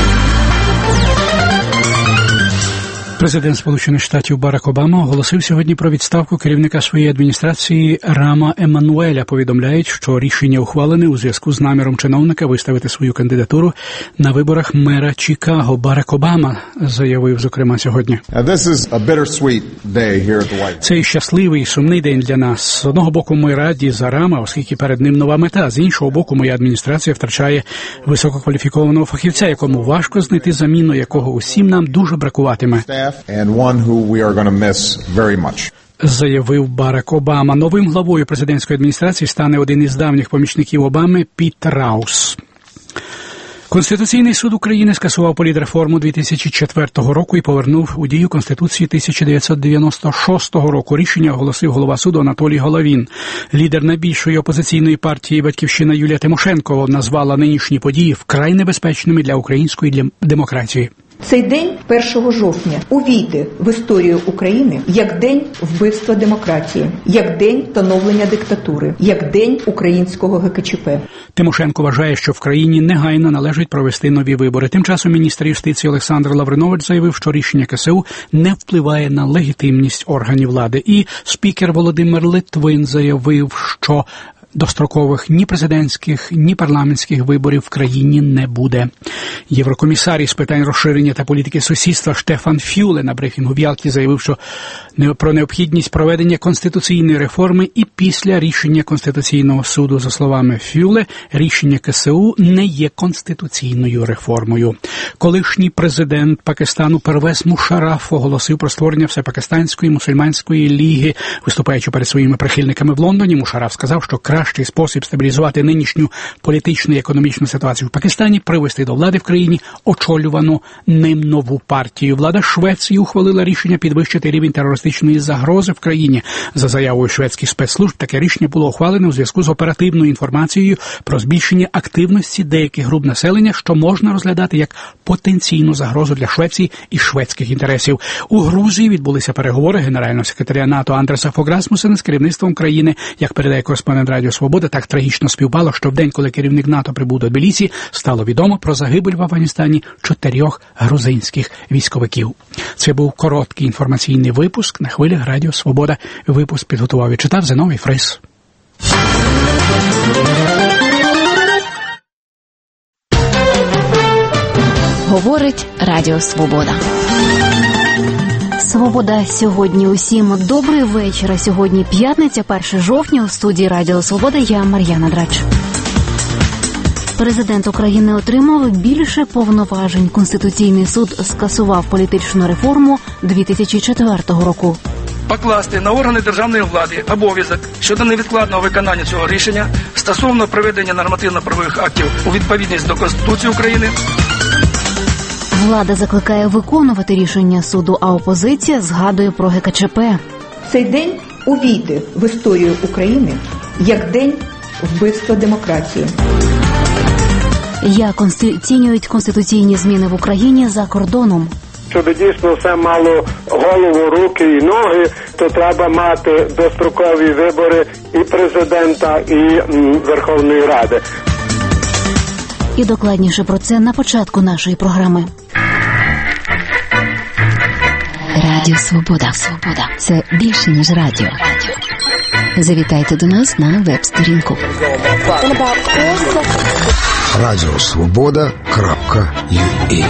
Президент Сполучених Штатів Барак Обама оголосив сьогодні про відставку керівника своєї адміністрації Рама Еммануеля. Повідомляють, що рішення ухвалене у зв'язку з наміром чиновника виставити свою кандидатуру на виборах мера Чикаго. Барак Обама заявив, зокрема, сьогодні. Цей щасливий і сумний день для нас. З одного боку, ми раді за Рама, оскільки перед ним нова мета. З іншого боку, моя адміністрація втрачає висококваліфікованого фахівця, якому важко знайти заміну, якого усім нам дуже бракуватиме. And one who we are going to miss very much. Заявив Барак Обама. Новим главою президентської адміністрації стане один із давніх помічників Обами Піт Раус. Конституційний суд України скасував політреформу дві тисячі четвертого року і повернув у дію Конституції тисяча дев'ятсот дев'яносто шостого року. Рішення оголосив голова суду Анатолій Головін. Лідер найбільшої опозиційної партії «Батьківщина» Юлія Тимошенко назвала нинішні події вкрай небезпечними для української демократії. Цей день, першого жовтня, увійде в історію України як день вбивства демократії, як день тоновлення диктатури, як день українського ге ке че пе. Тимошенко вважає, що в країні негайно належить провести нові вибори. Тим часом міністр юстиції Олександр Лавринович заявив, що рішення ка ес у не впливає на легітимність органів влади. І спікер Володимир Литвин заявив, що дострокових ні президентських, ні парламентських виборів в країні не буде. Єврокомісар із питань розширення та політики сусідства Штефан Фюле на брифінгу в Ялті заявив, що про необхідність проведення конституційної реформи і після рішення Конституційного суду. За словами Фюле, рішення ка ес у не є конституційною реформою. Колишній президент Пакистану Первез Мушараф оголосив про створення Всепакистанської мусульманської ліги. Виступаючи перед своїми прихильниками в Лондоні, Мушараф сказав, що кращий спосіб стабілізувати нинішню політичну і економічну ситуацію в Пакистані – привести до влади в країні очолювану ним нову партію. Влада Швеції ухвалила рішення підвищити рівень терористичної загрози в країні. За заявою шведських спецслужб, таке рішення було ухвалене у зв'язку з оперативною інформацією про збільшення активності деяких груп населення, що можна розглядати як потенційну загрозу для Швеції і шведських інтересів. У Грузії відбулися переговори генерального секретаря НАТО Андреса Фог Расмусена з керівництвом країни. Як передає кореспондент Радіо Свобода, так трагічно співпало, що в день, коли керівник НАТО прибув до Тбілісі, стало відомо про загибель в Афганістані чотирьох грузинських військовиків. Це був короткий інформаційний випуск на хвилях Радіо Свобода. Випуск підготував і читав Зиновій Фрис. Говорить Радіо Свобода. Свобода сьогодні усім. Добрий вечір. Сьогодні п'ятниця, перше жовтня. У студії Радіо Свобода я Мар'яна Драч. Президент України отримав більше повноважень. Конституційний суд скасував політичну реформу дві тисячі четвертого року. Покласти на органи державної влади обов'язок щодо невідкладного виконання цього рішення стосовно приведення нормативно-правових актів у відповідність до Конституції України. Влада закликає виконувати рішення суду, а опозиція згадує про ге ке че пе. Цей день увійде в історію України як день вбивства демократії. Як оцінюють конституційні зміни в Україні за кордоном? Щоб дійсно все мало голову, руки і ноги, то треба мати дострокові вибори і президента, і м, Верховної Ради. І докладніше про це на початку нашої програми. Радіо Свобода. Свобода. Це більше, ніж радіо. Завітайте до нас на веб-сторінку. радіосвобода крапка ю а.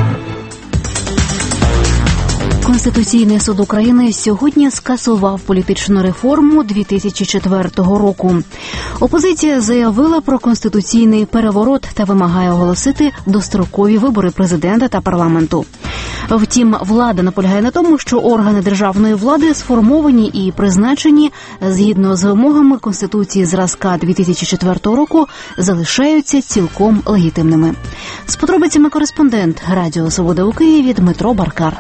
Конституційний суд України сьогодні скасував політичну реформу дві тисячі четвертого року. Опозиція заявила про конституційний переворот та вимагає оголосити дострокові вибори президента та парламенту. Втім, влада наполягає на тому, що органи державної влади сформовані і призначені згідно з вимогами Конституції зразка дві тисячі четвертого року залишаються цілком легітимними. З подробицями кореспондент Радіо Свобода у Києві Дмитро Баркар.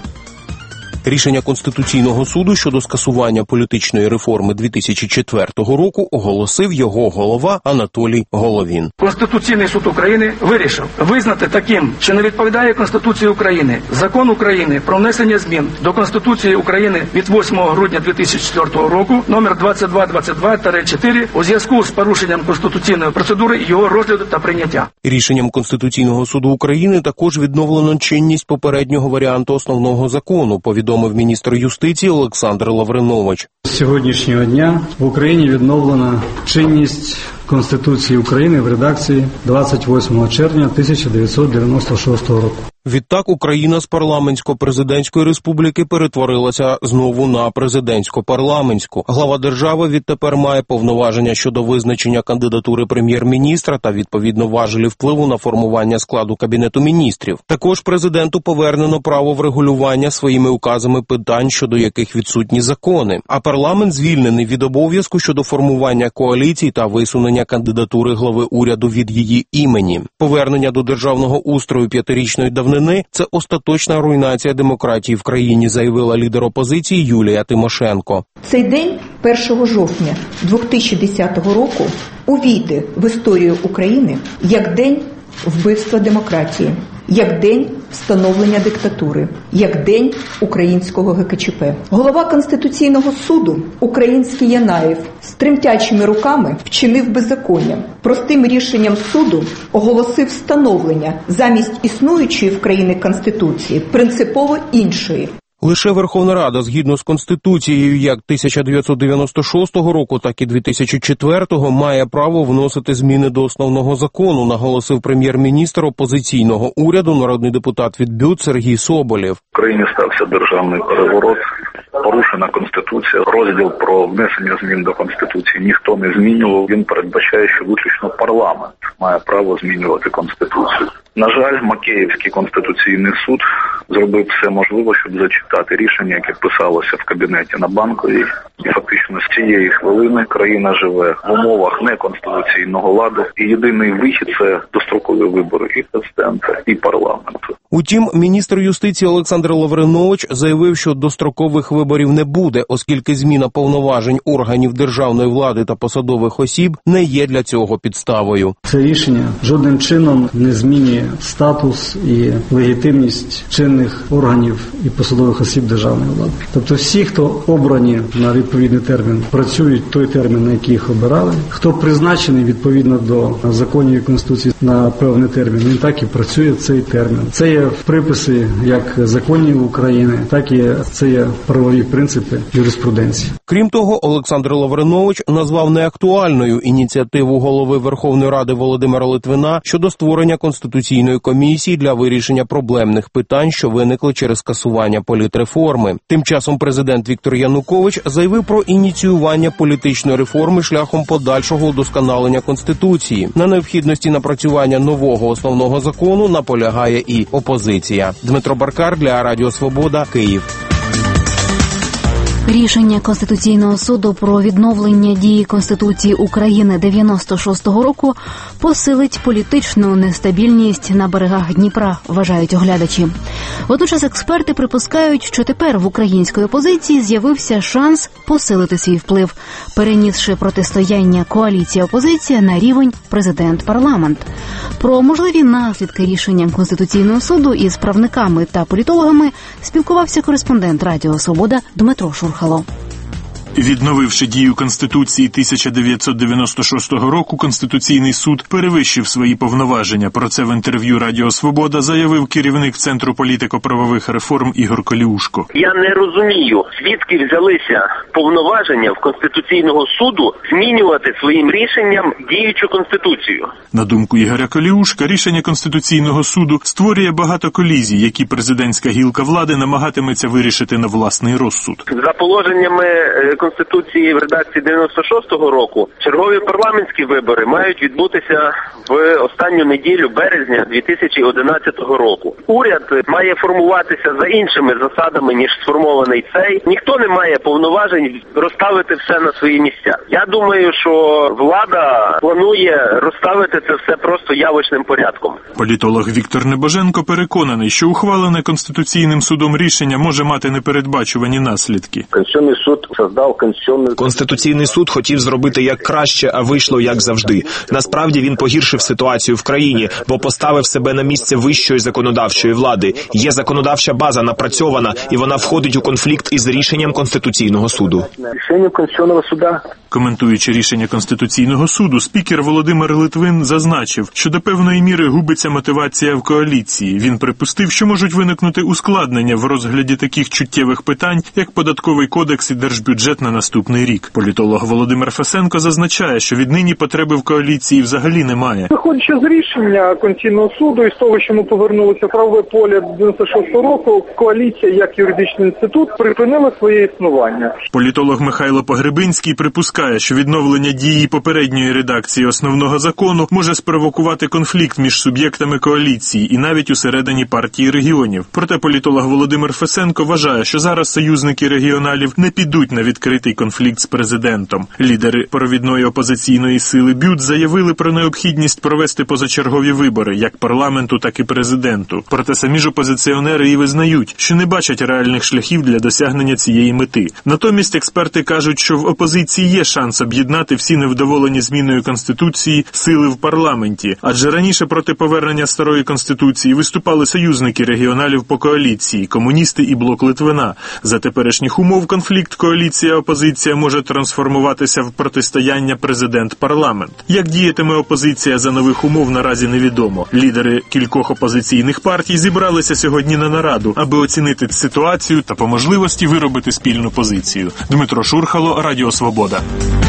Рішення Конституційного суду щодо скасування політичної реформи дві тисячі четвертого року оголосив його голова Анатолій Головін. Конституційний суд України вирішив визнати таким, що не відповідає Конституції України, Закон України про внесення змін до Конституції України від восьмого грудня дві тисячі четвертого року номер двадцять два двадцять два чотири у зв'язку з порушенням конституційної процедури його розгляду та прийняття. Рішенням Конституційного суду України також відновлено чинність попереднього варіанту основного закону, повідомив повідомив міністр юстиції Олександр Лавринович. З сьогоднішнього дня в Україні відновлена чинність Конституції України в редакції двадцять восьмого червня тисяча дев'ятсот дев'яносто шостого року. Відтак Україна з парламентсько-президентської республіки перетворилася знову на президентсько-парламентську. Глава держави відтепер має повноваження щодо визначення кандидатури прем'єр-міністра та відповідно важелі впливу на формування складу Кабінету міністрів. Також президенту повернено право врегулювання своїми указами питань, щодо яких відсутні закони. А парламент звільнений від обов'язку щодо формування коаліцій та висунення кандидатури глави уряду від її імені. Повернення до державного устрою п'ятирічної давнини – це остаточна руйнація демократії в країні, заявила лідер опозиції Юлія Тимошенко. Цей день, першого жовтня дві тисячі десятого року, увійде в історію України як день вбивства демократії, як день встановлення диктатури, як день українського ге ка че пе. Голова Конституційного суду, український Янаєв, з тремтячими руками вчинив беззаконня. Простим рішенням суду оголосив встановлення замість існуючої в країні Конституції принципово іншої. Лише Верховна Рада, згідно з Конституцією як тисяча дев'ятсот дев'яносто шостого року, так і дві тисячі четвертого, має право вносити зміни до основного закону, наголосив прем'єр-міністр опозиційного уряду, народний депутат від БЮТ Сергій Соболєв. В країні стався державний переворот, порушена Конституція, розділ про внесення змін до Конституції ніхто не змінював, він передбачає, що виключно парламент має право змінювати Конституцію. На жаль, Макеївський Конституційний суд зробив все можливе, щоб зачитати рішення, яке писалося в кабінеті на Банковій. І фактично з цієї хвилини країна живе в умовах неконституційного ладу. І єдиний вихід – це дострокові вибори і президента, і парламенту. Утім, міністр юстиції Олександр Лавринович заявив, що дострокових виборів не буде, оскільки зміна повноважень органів державної влади та посадових осіб не є для цього підставою. Це рішення жодним чином не змінює статус і легітимність чинних органів і посадових осіб державної влади. Тобто всі, хто обрані на відповідний термін, працюють той термін, на який їх обирали. Хто призначений відповідно до законів і Конституції на певний термін, він так і працює цей термін. Це є приписи як законів України, так і це є правові принципи юриспруденції. Крім того, Олександр Лавринович назвав неактуальною ініціативу голови Верховної Ради Володимира Литвина щодо створення Конституційної комісії для вирішення проблемних питань, що виникли через скасування політреформи. Тим часом президент Віктор Янукович заявив про ініціювання політичної реформи шляхом подальшого удосконалення Конституції. На необхідності напрацювання нового основного закону наполягає і опозиція. Дмитро Баркар для Радіо Свобода, Київ. Рішення Конституційного суду про відновлення дії Конституції України дев'яносто шостого року посилить політичну нестабільність на берегах Дніпра, вважають оглядачі. Водночас експерти припускають, що тепер в української опозиції з'явився шанс посилити свій вплив, перенісши протистояння коаліція-опозиція на рівень президент-парламент. Про можливі наслідки рішення Конституційного суду із правниками та політологами спілкувався кореспондент Радіо Свобода Дмитро Шурхало. Відновивши дію Конституції тисяча дев'ятсот дев'яносто шостого року, Конституційний суд перевищив свої повноваження. Про це в інтерв'ю Радіо Свобода заявив керівник Центру політико-правових реформ Ігор Коліушко. Я не розумію, звідки взялися повноваження в Конституційного суду змінювати своїм рішенням діючу Конституцію. На думку Ігоря Коліушка, рішення Конституційного суду створює багато колізій, які президентська гілка влади намагатиметься вирішити на власний розсуд. За положеннями Конституції в редакції дев'яносто шостого року чергові парламентські вибори мають відбутися в останню неділю березня дві тисячі одинадцятого року. Уряд має формуватися за іншими засадами, ніж сформований цей. Ніхто не має повноважень розставити все на свої місця. Я думаю, що влада планує розставити це все просто явочним порядком. Політолог Віктор Небоженко переконаний, що ухвалене Конституційним судом рішення може мати непередбачувані наслідки. Конституційний суд создав конституційний... Конституційний суд хотів зробити як краще, а вийшло як завжди. Насправді він погіршив ситуацію в країні, бо поставив себе на місце вищої законодавчої влади. Є законодавча база напрацьована, і вона входить у конфлікт із рішенням Конституційного суду. Рішення Конституційного суду. Коментуючи рішення Конституційного суду, спікер Володимир Литвин зазначив, що до певної міри губиться мотивація в коаліції. Він припустив, що можуть виникнути ускладнення в розгляді таких чуттєвих питань, як податковий кодекс і держбюджет на наступний рік. Політолог Володимир Фесенко зазначає, що віднині потреби в коаліції взагалі немає. Виходячи з рішення Конституційного суду і з того, що ми повернулися в правове поле дев'яносто шостого року, коаліція як юридичний інститут припинила своє існування. Політолог Михайло Погребинський припускає, що відновлення дії попередньої редакції основного закону може спровокувати конфлікт між суб'єктами коаліції і навіть усередині партії регіонів. Проте політолог Володимир Фесенко вважає, що зараз союзники регіоналів не підуть на відкритий конфлікт з президентом. Лідери провідної опозиційної сили БЮТ заявили про необхідність провести позачергові вибори як парламенту, так і президенту. Проте самі ж опозиціонери і визнають, що не бачать реальних шляхів для досягнення цієї мети. Натомість експерти кажуть, що в опозиції є шанс об'єднати всі невдоволені зміною Конституції сили в парламенті, адже раніше проти повернення старої Конституції виступали союзники регіоналів по коаліції, комуністи і блок Литвина. За теперішніх умов конфлікт коаліція-опозиція може трансформуватися в протистояння президент-парламент. Як діятиме опозиція за нових умов, наразі невідомо. Лідери кількох опозиційних партій зібралися сьогодні на нараду, аби оцінити ситуацію та по можливості виробити спільну позицію. Дмитро Шурхало, Радіо Свобода.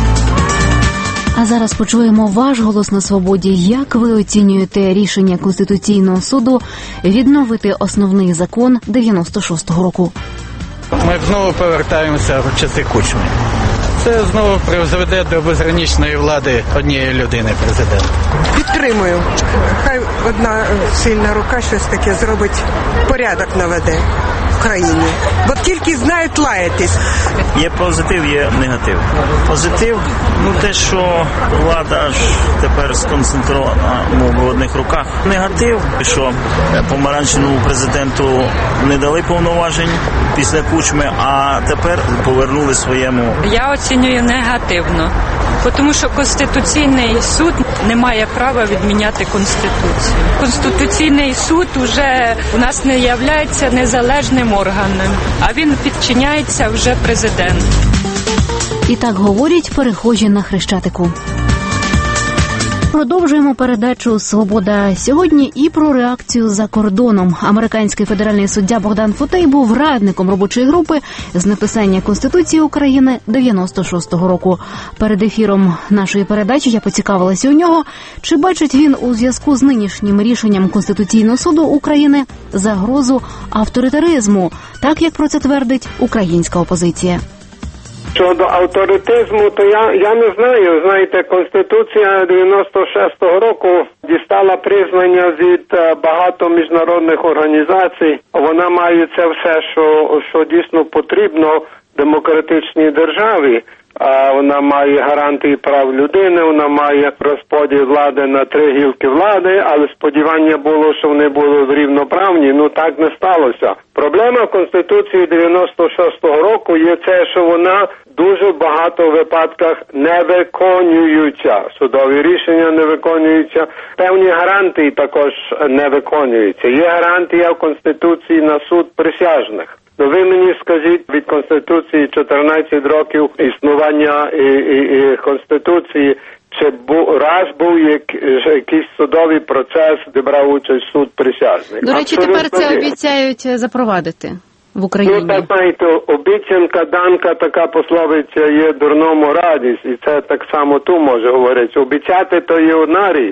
А зараз почуємо ваш голос на свободі. Як ви оцінюєте рішення Конституційного суду відновити основний закон дев'яносто шостого року? Ми знову повертаємося в часи Кучми. Це знову призведе до безграничної влади однієї людини президента. Підтримую. Хай одна сильна рука щось таке зробить, порядок наведе в країні. Бо тільки знають лаятись. Є позитив, є негатив. Позитив, ну те, що влада ж тепер сконцентрована в одних руках. Негатив, що помаранчевому президенту не дали повноважень після Кучми, а тепер повернули своєму. Я оцінюю негативно, тому що Конституційний суд не має права відміняти Конституцію. Конституційний суд уже у нас не є незалежним органом, а він підчиняється вже президенту. І так говорять перехожі на Хрещатику. Продовжуємо передачу «Свобода сьогодні» і про реакцію за кордоном. Американський федеральний суддя Богдан Футей був радником робочої групи з написання Конституції України дев'яносто шостого року. Перед ефіром нашої передачі я поцікавилася у нього, чи бачить він у зв'язку з нинішнім рішенням Конституційного суду України загрозу авторитаризму, так як про це твердить українська опозиція. Щодо авторитизму, то я, я не знаю. Знаєте, Конституція дев'яносто шостого року дістала признання від багато міжнародних організацій. Вона має це все, що, що дійсно потрібно демократичній державі. Вона має гарантії прав людини, вона має розподіл влади на три гілки влади, але сподівання було, що вони були рівноправні, ну так не сталося. Проблема Конституції дев'яносто шостого року є це, що вона дуже багато випадках не виконуються. Судові рішення не виконуються, певні гарантії також не виконуються. Є гарантія в Конституції на суд присяжних. Ну, ви мені скажіть, від Конституції чотирнадцять років існування і, і, і Конституції, чи бу, раз був як, якийсь судовий процес, де брав участь суд присяжних? До речі, Абсолютно тепер це є. обіцяють запровадити в Україні. Ну, так, знаєте, обіцянка, данка, така пословиця є дурному радість, і це так само ту може говорити. Обіцяти – то є одна річ.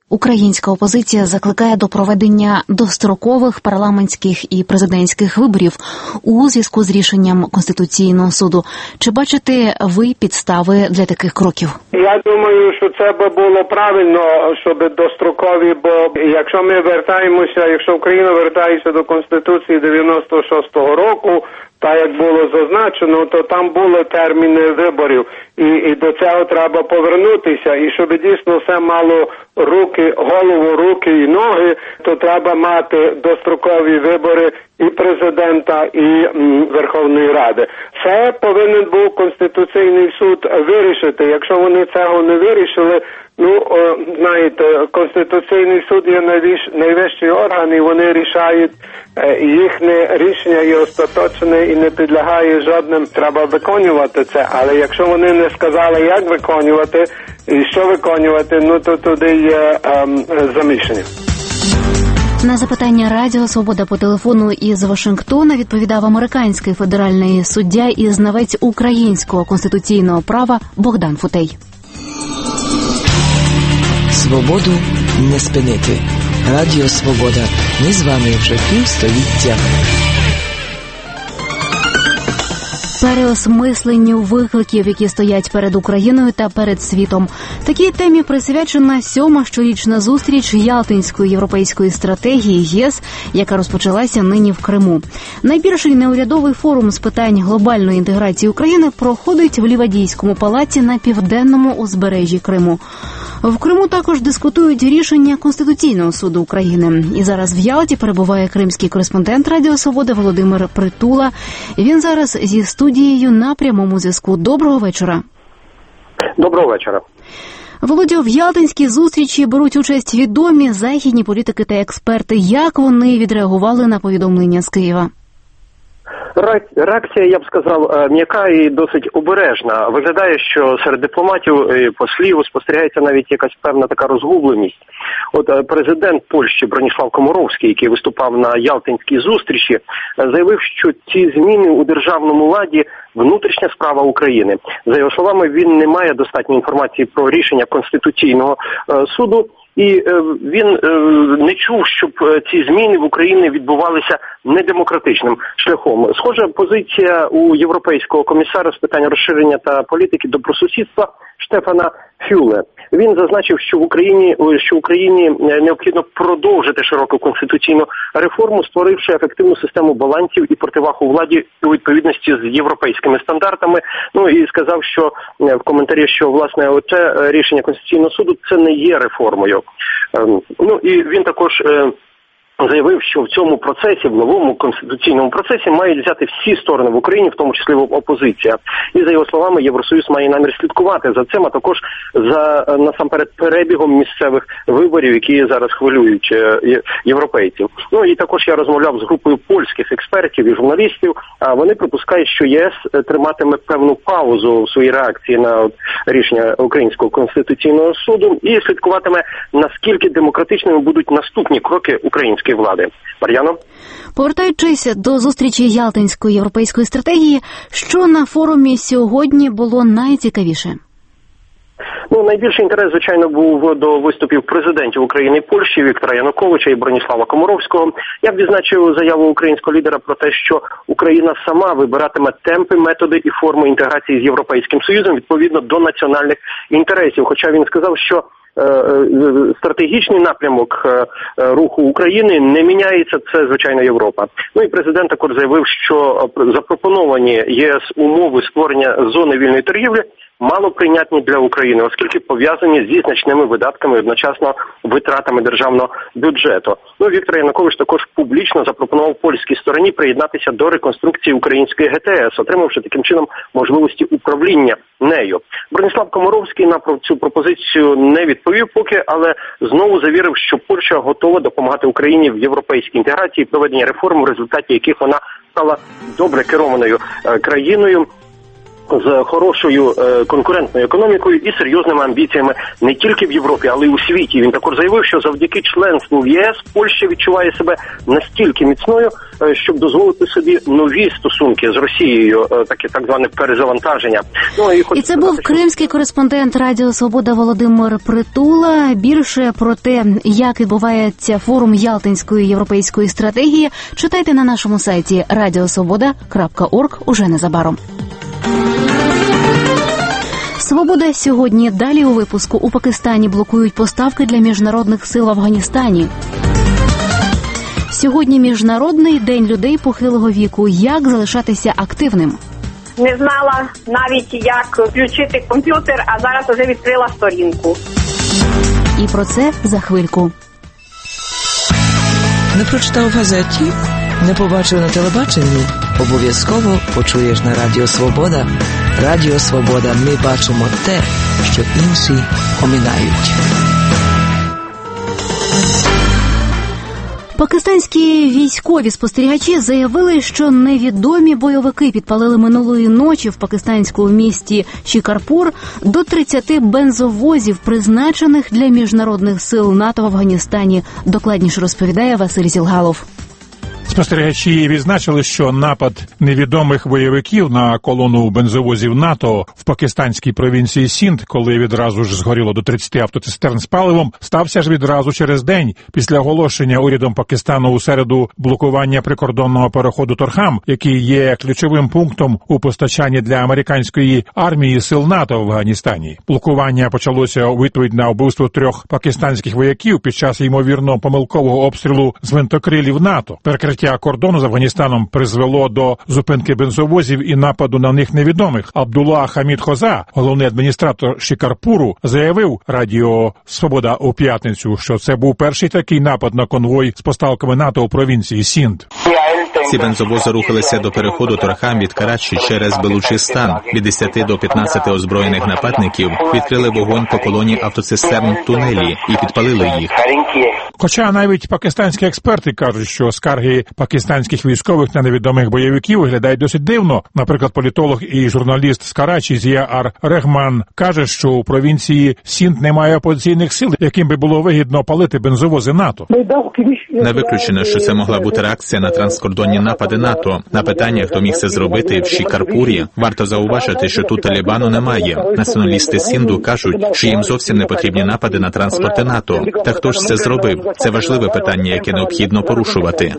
Українська опозиція закликає до проведення дострокових парламентських і президентських виборів у зв'язку з рішенням Конституційного суду. Чи бачите ви підстави для таких кроків? Я думаю, що це би було правильно, щоб дострокові, бо якщо ми вертаємося, якщо Україна вертається до Конституції дев'яносто шостого року, так як було зазначено, то там були терміни виборів. І, і до цього треба повернутися. І щоб дійсно все мало руки, голову, руки і ноги, то треба мати дострокові вибори і президента, і м, Верховної Ради. Це повинен був Конституційний суд вирішити. Якщо вони цього не вирішили, ну, о, знаєте, Конституційний суд є найвищий, найвищий орган, і вони рішають, е, їхнє рішення є остаточне і не підлягає жодним. Треба виконувати це, але якщо вони не сказали, як виконувати і що виконувати, ну, то туди є ем, замішання. На запитання Радіо Свобода по телефону із Вашингтона відповідав американський федеральний суддя і знавець українського конституційного права Богдан Футей. Свободу не спинити. Радіо Свобода. Ми з вами вже півстоліття. Переосмисленню викликів, які стоять перед Україною та перед світом. Такій темі присвячена сьома щорічна зустріч Ялтинської європейської стратегії ЄС, яка розпочалася нині в Криму. Найбільший неурядовий форум з питань глобальної інтеграції України проходить в Лівадійському палаці на південному узбережжі Криму. В Криму також дискутують рішення Конституційного суду України. І зараз в Ялті перебуває кримський кореспондент Радіо Свобода Володимир Притула. Він зараз зі студією на прямому зв'язку. Доброго вечора. Доброго вечора. Володя, в Ялтинській зустрічі беруть участь відомі західні політики та експерти. Як вони відреагували на повідомлення з Києва? Реакція, я б сказав, м'яка і досить обережна. Виглядає, що серед дипломатів і послів спостерігається навіть якась певна така розгубленість. От президент Польщі Броніслав Комаровський, який виступав на Ялтинській зустрічі, заявив, що ці зміни у державному ладі – внутрішня справа України. За його словами, він не має достатньої інформації про рішення Конституційного суду, і він не чув, щоб ці зміни в Україні відбувалися недемократичним шляхом. Схожа позиція у європейського комісара з питань розширення та політики добросусідства Штефана Фюле. Він зазначив, що в Україні, що Україні необхідно продовжити широку конституційну реформу, створивши ефективну систему балансів і противаг у владі у відповідності з європейськими стандартами. Ну і сказав, що в коментарі, що власне оце рішення Конституційного суду це не є реформою. Ну і він також заявив, що в цьому процесі, в новому конституційному процесі, мають взяти всі сторони в Україні, в тому числі опозиція. І за його словами, Євросоюз має намір слідкувати за цим, а також за насамперед перебігом місцевих виборів, які зараз хвилюють європейців. Ну і також я розмовляв з групою польських експертів і журналістів. А вони припускають, що ЄС триматиме певну паузу в своїй реакції на рішення Українського конституційного суду і слідкуватиме, наскільки демократичними будуть наступні кроки української влади. Мар'яно? Повертаючись до зустрічі Ялтинської європейської стратегії, що на форумі сьогодні було найцікавіше? Ну, найбільший інтерес, звичайно, був до виступів президентів України і Польщі Віктора Януковича і Броніслава Комаровського. Я б відзначив заяву українського лідера про те, що Україна сама вибиратиме темпи, методи і форми інтеграції з Європейським Союзом відповідно до національних інтересів. Хоча він сказав, що стратегічний напрямок руху України не міняється, це, звичайно, Європа. Ну і президент також заявив, що запропоновані ЄС умови створення зони вільної торгівлі мало прийнятні для України, оскільки пов'язані зі значними видатками, одночасно витратами державного бюджету. Ну, Віктор Янукович також публічно запропонував польській стороні приєднатися до реконструкції української ГТС, отримавши таким чином можливості управління нею. Броніслав Комаровський на цю пропозицію не відповів поки, але знову завірив, що Польща готова допомагати Україні в європейській інтеграції і проведенні реформ, в результаті яких вона стала добре керованою країною. з хорошою е, конкурентною економікою і серйозними амбіціями не тільки в Європі, але й у світі. Він також заявив, що завдяки членству в ЄС Польща відчуває себе настільки міцною, е, щоб дозволити собі нові стосунки з Росією, е, таке так зване перезавантаження. Ну і, і це був кримський кореспондент Радіо Свобода Володимир Притула. Більше про те, як відбувається форум Ялтинської європейської стратегії, читайте на нашому сайті радіосвобода крапка орг уже незабаром. Свобода сьогодні. Далі у випуску. У Пакистані блокують поставки для міжнародних сил в Афганістані. Сьогодні Міжнародний день людей похилого віку. Як залишатися активним? Не знала навіть, як включити комп'ютер, а зараз вже відкрила сторінку. І про це за хвильку. Не прочитав в газеті? Не побачив на телебаченні? Обов'язково почуєш на Радіо Свобода. Радіо Свобода. Ми бачимо те, що інші оминають. Пакистанські військові спостерігачі заявили, що невідомі бойовики підпалили минулої ночі в пакистанському місті Шікарпур до тридцяти бензовозів, призначених для міжнародних сил НАТО в Афганістані. Докладніше розповідає Василь Зілгалов. Спостерігачі відзначили, що напад невідомих бойовиків на колону бензовозів НАТО в пакистанській провінції Сінд, коли відразу ж згоріло до тридцяти автоцистерн з паливом, стався ж відразу через день після оголошення урядом Пакистану у середу блокування прикордонного переходу Торхам, який є ключовим пунктом у постачанні для американської армії сил НАТО в Афганістані. Блокування почалося у відповідь на вбивство трьох пакистанських вояків під час ймовірно помилкового обстрілу з гвинтокрилів НАТО. Перекриття кордону з Афганістаном призвело до зупинки бензовозів і нападу на них невідомих. Абдулла Хамід Хоза, головний адміністратор Шікарпуру, заявив Радіо Свобода у п'ятницю, що це був перший такий напад на конвой з поставками НАТО у провінції Сінд. Ці бензовози рухалися до переходу Торхам від Карачі через Белучистан. Від десяти до п'ятнадцяти озброєних нападників відкрили вогонь по колоні автоцистерн в тунелі і підпалили їх. Хоча навіть пакистанські експерти кажуть, що скарги пакистанських військових на невідомих бойовиків виглядають досить дивно. Наприклад, політолог і журналіст з Карачі Зія Ар-Рехман каже, що у провінції Сінд немає опозиційних сил, яким би було вигідно палити бензовози НАТО. Не виключено, що це могла бути реакція на транскордонні напади НАТО. На питання, хто міг це зробити в Шікарпурі, варто зауважити, що тут Талібану немає. Націоналісти Сінду кажуть, що їм зовсім не потрібні напади на транспорти НАТО. Та хто ж це зробив? Це важливе питання, яке необхідно порушувати.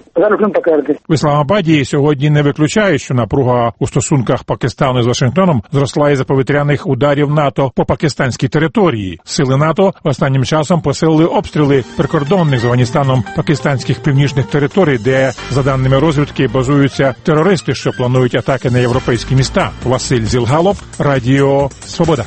В Ісламабаді сьогодні не виключають, що напруга у стосунках Пакистану з Вашингтоном зросла із-за повітряних ударів НАТО по пакистанській території. Сили НАТО останнім часом посилили обстріли прикордонних з Афганістаном пакистанських північних територій, де, за даними розвідки, базуються терористи, що планують атаки на європейські міста. Василь Зілгалов, Радіо Свобода.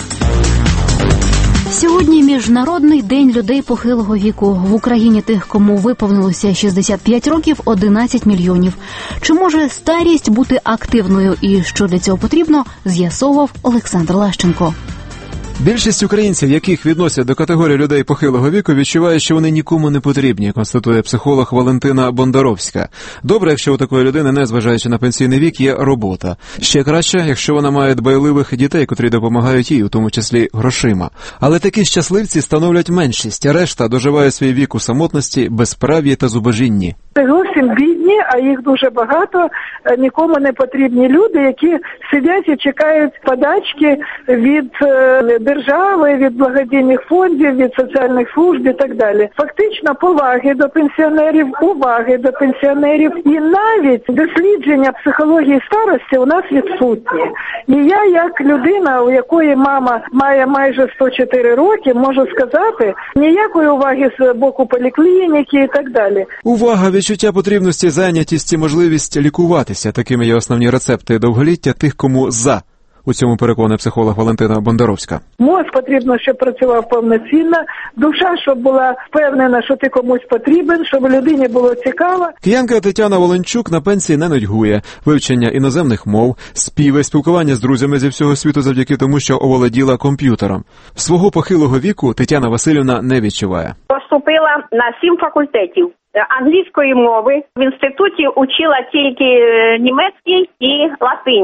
Сьогодні Міжнародний день людей похилого віку. В Україні тих, кому виповнилося шістдесят п'ять років, одинадцять мільйонів. Чи може старість бути активною і що для цього потрібно, з'ясовував Олександр Лащенко. Більшість українців, яких відносять до категорії людей похилого віку, відчуває, що вони нікому не потрібні, констатує психолог Валентина Бондаровська. Добре, якщо у такої людини, незважаючи на пенсійний вік, є робота. Ще краще, якщо вона має дбайливих дітей, котрі допомагають їй, у тому числі грошима. Але такі щасливці становлять меншість, а решта доживає свій вік у самотності, безправ'ї та зубожінні. Зовсім бідні, а їх дуже багато, нікому не потрібні люди, які сидять і чекають подачки від держави, від благодійних фондів, від соціальних служб і так далі. Фактично поваги до пенсіонерів, уваги до пенсіонерів і навіть дослідження психології старості у нас відсутні. І я, як людина, у якої мама має майже сто чотири роки, можу сказати, ніякої уваги з боку поліклініки і так далі. Увага, відчуття потрібності, зайнятість і можливість лікуватися. Такими є основні рецепти довголіття тих, кому за. У цьому переконує психолог Валентина Бондаровська. Мозк потрібно, щоб працював повноцінно, душа, щоб була впевнена, що ти комусь потрібен, щоб людині було цікаво. Киянка Тетяна Воленчук на пенсії не нудьгує. Вивчення іноземних мов, співи, спілкування з друзями зі всього світу завдяки тому, що оволоділа комп'ютером. Свого похилого віку Тетяна Васильівна не відчуває. Поступила на сім факультетів англійської мови. В інституті учила тільки німецький і латинь.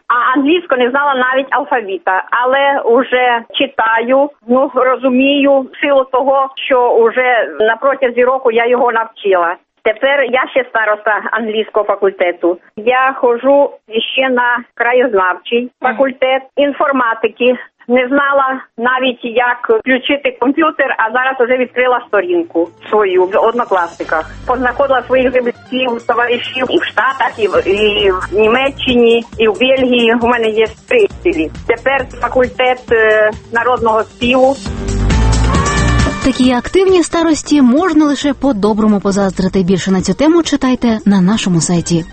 а англійську не знала навіть алфавіта. Але вже читаю, ну розумію, в силу того, що вже на протязі року я його навчила. Тепер я ще староста англійського факультету. Я ходжу ще на краєзнавчий факультет інформатики. Не знала навіть, як включити комп'ютер, а зараз вже відкрила сторінку свою в Однокласниках. Познаходила своїх земляків, товаришів і в Штатах, і в, і в Німеччині, і в Бельгії. У мене є приятелі. Тепер факультет е, народного співу. Такі активні старості можна лише по-доброму позаздрити. Більше на цю тему читайте на нашому сайті.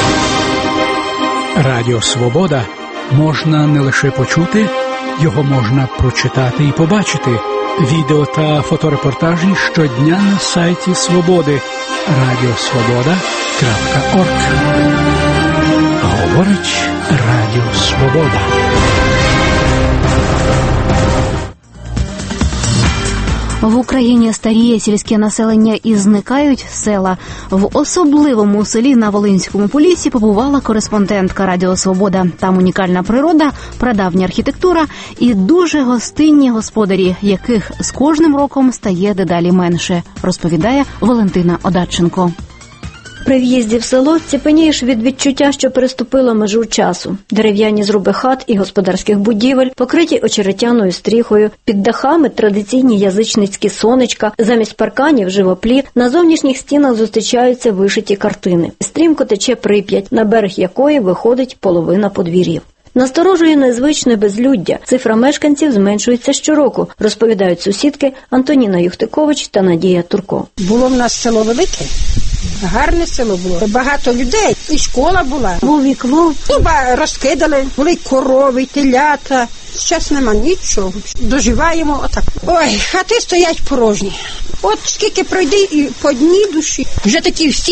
Радіо Свобода можна не лише почути, його можна прочитати і побачити. Відео та фоторепортажі щодня на сайті Свободи радіосвобода крапка орг. Говорить Радіо Свобода. В Україні старіє сільське населення і зникають села. В особливому селі на Волинському Поліссі побувала кореспондентка Радіо Свобода. Там унікальна природа, прадавня архітектура і дуже гостинні господарі, яких з кожним роком стає дедалі менше, розповідає Валентина Одадченко. При в'їзді в село ціпенієш від відчуття, що переступило межу часу. Дерев'яні зруби хат і господарських будівель, покриті очеретяною стріхою, під дахами традиційні язичницькі сонечка, замість парканів живопліт, на зовнішніх стінах зустрічаються вишиті картини. Стрімко тече Прип'ять, на берег якої виходить половина подвір'їв. Насторожує незвичне безлюддя. Цифра мешканців зменшується щороку, розповідають сусідки Антоніна Юхтикович та Надія Турко. Було в нас село велике, гарне село було, багато людей, і школа була. Був і клуб, хіба розкидали, були корови, телята. Зараз нема нічого. Доживаємо отак. Ой, хати стоять порожні. От скільки пройди і по дні душі. Вже такі всі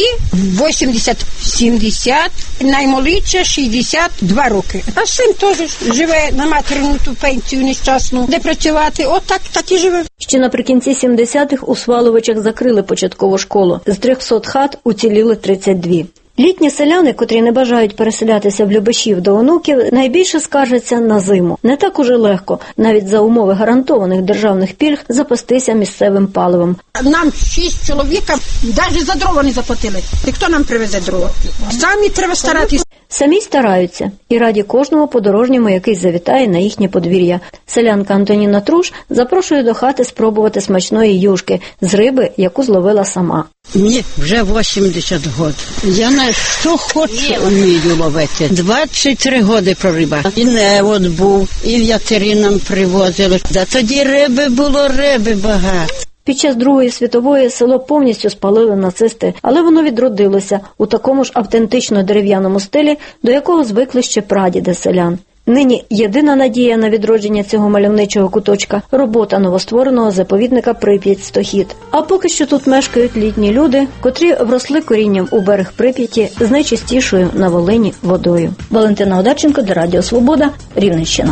вісімдесят-сімдесят, наймолодша шістдесят два роки. А син теж живе на материну ту пенсію нещасну, де працювати. От так, так і живе. Ще наприкінці сімдесятих у Сваловичах закрили початкову школу. З трьохсот хат уціліли тридцять дві. Літні селяни, котрі не бажають переселятися в Любешів до онуків, найбільше скаржаться на зиму. Не так уже легко, навіть за умови гарантованих державних пільг, запастися місцевим паливом. Нам шість чоловіка навіть за дрова не заплатили. І хто нам привезе дрова? Самі треба старатися. Самі стараються і раді кожному подорожньому, який завітає на їхнє подвір'я. Селянка Антоніна Труш запрошує до хати спробувати смачної юшки з риби, яку зловила сама. Мені вже вісімдесят років. Я на що хочу вмію ловити. двадцять три роки прориба. І невод був, і в'ятері нам привозили. Да тоді риби було, риби багато. Під час Другої світової село повністю спалили нацисти, але воно відродилося у такому ж автентично дерев'яному стилі, до якого звикли ще прадіди селян. Нині єдина надія на відродження цього мальовничого куточка – робота новоствореного заповідника Прип'ять-Стохід. А поки що тут мешкають літні люди, котрі вросли корінням у берег Прип'яті з найчистішою на Волині водою. Валентина Одадченко для Радіо Свобода, Рівненщина.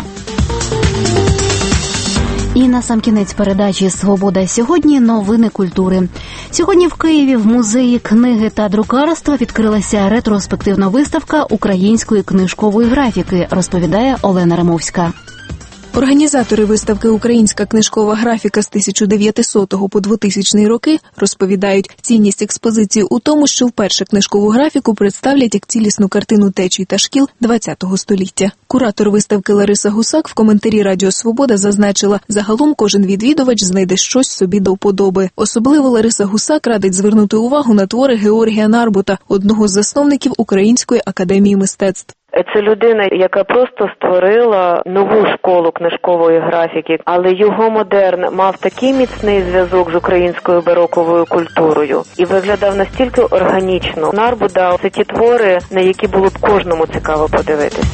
І на сам кінець передачі «Свобода сьогодні» новини культури. Сьогодні в Києві в Музеї книги та друкарства відкрилася ретроспективна виставка української книжкової графіки, розповідає Олена Римовська. Організатори виставки «Українська книжкова графіка з тисяча дев'ятисотого по двотисячний роки» розповідають, цінність експозиції у тому, що вперше книжкову графіку представлять як цілісну картину течій та шкіл ХХ століття. Куратор виставки Лариса Гусак в коментарі «Радіо Свобода» зазначила, загалом кожен відвідувач знайде щось собі до вподоби. Особливо Лариса Гусак радить звернути увагу на твори Георгія Нарбута, одного з засновників Української академії мистецтв. Це людина, яка просто створила нову школу книжкової графіки, але його модерн мав такий міцний зв'язок з українською бароковою культурою і виглядав настільки органічно. Нарбуда – це ті твори, на які було б кожному цікаво подивитись.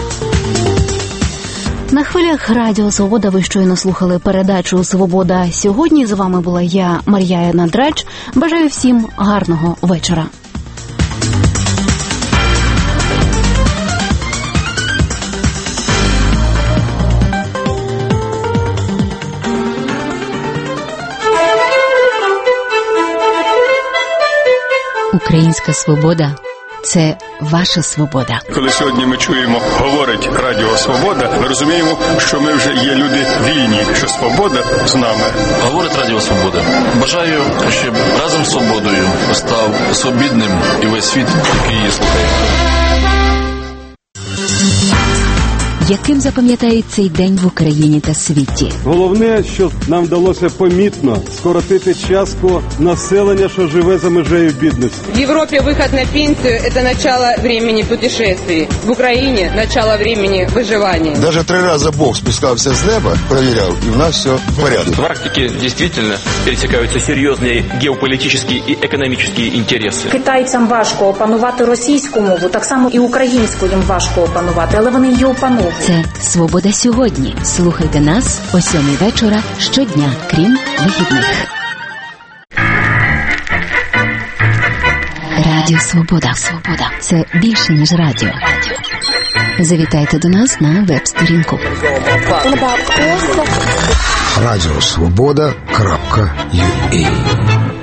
На хвилях Радіо Свобода ви щойно слухали передачу «Свобода сьогодні». З вами була я, Мар'яна Надрач. Бажаю всім гарного вечора. Українська свобода Це ваша свобода. Коли сьогодні ми чуємо, говорить Радіо Свобода, ми розуміємо, що ми вже є люди вільні, що свобода з нами. Говорить Радіо Свобода. Бажаю, щоб разом з свободою став свобідним і весь світ, який її слухає. Яким запам'ятають цей день в Україні та світі? Головне, що нам вдалося помітно скоротити частку населення, що живе за межею бідності. В Європі вихід на пенсію – це начало времени путешествий. В Україні – начало времени виживання. Даже три рази Бог спускався з неба, перевіряв, і в нас все в порядку. В практике действительно пересекаются серьезные геополитические и экономические интересы. Китайцям важко опанувати російську мову, так само і українську їм важко опанувати, але вони її опановують. Це «Свобода сьогодні». Слухайте нас о сьомій вечора щодня, крім вихідних. Радіо Свобода. Свобода. Це більше, ніж радіо. Завітайте до нас на веб-сторінку. радіо свобода крапка ю а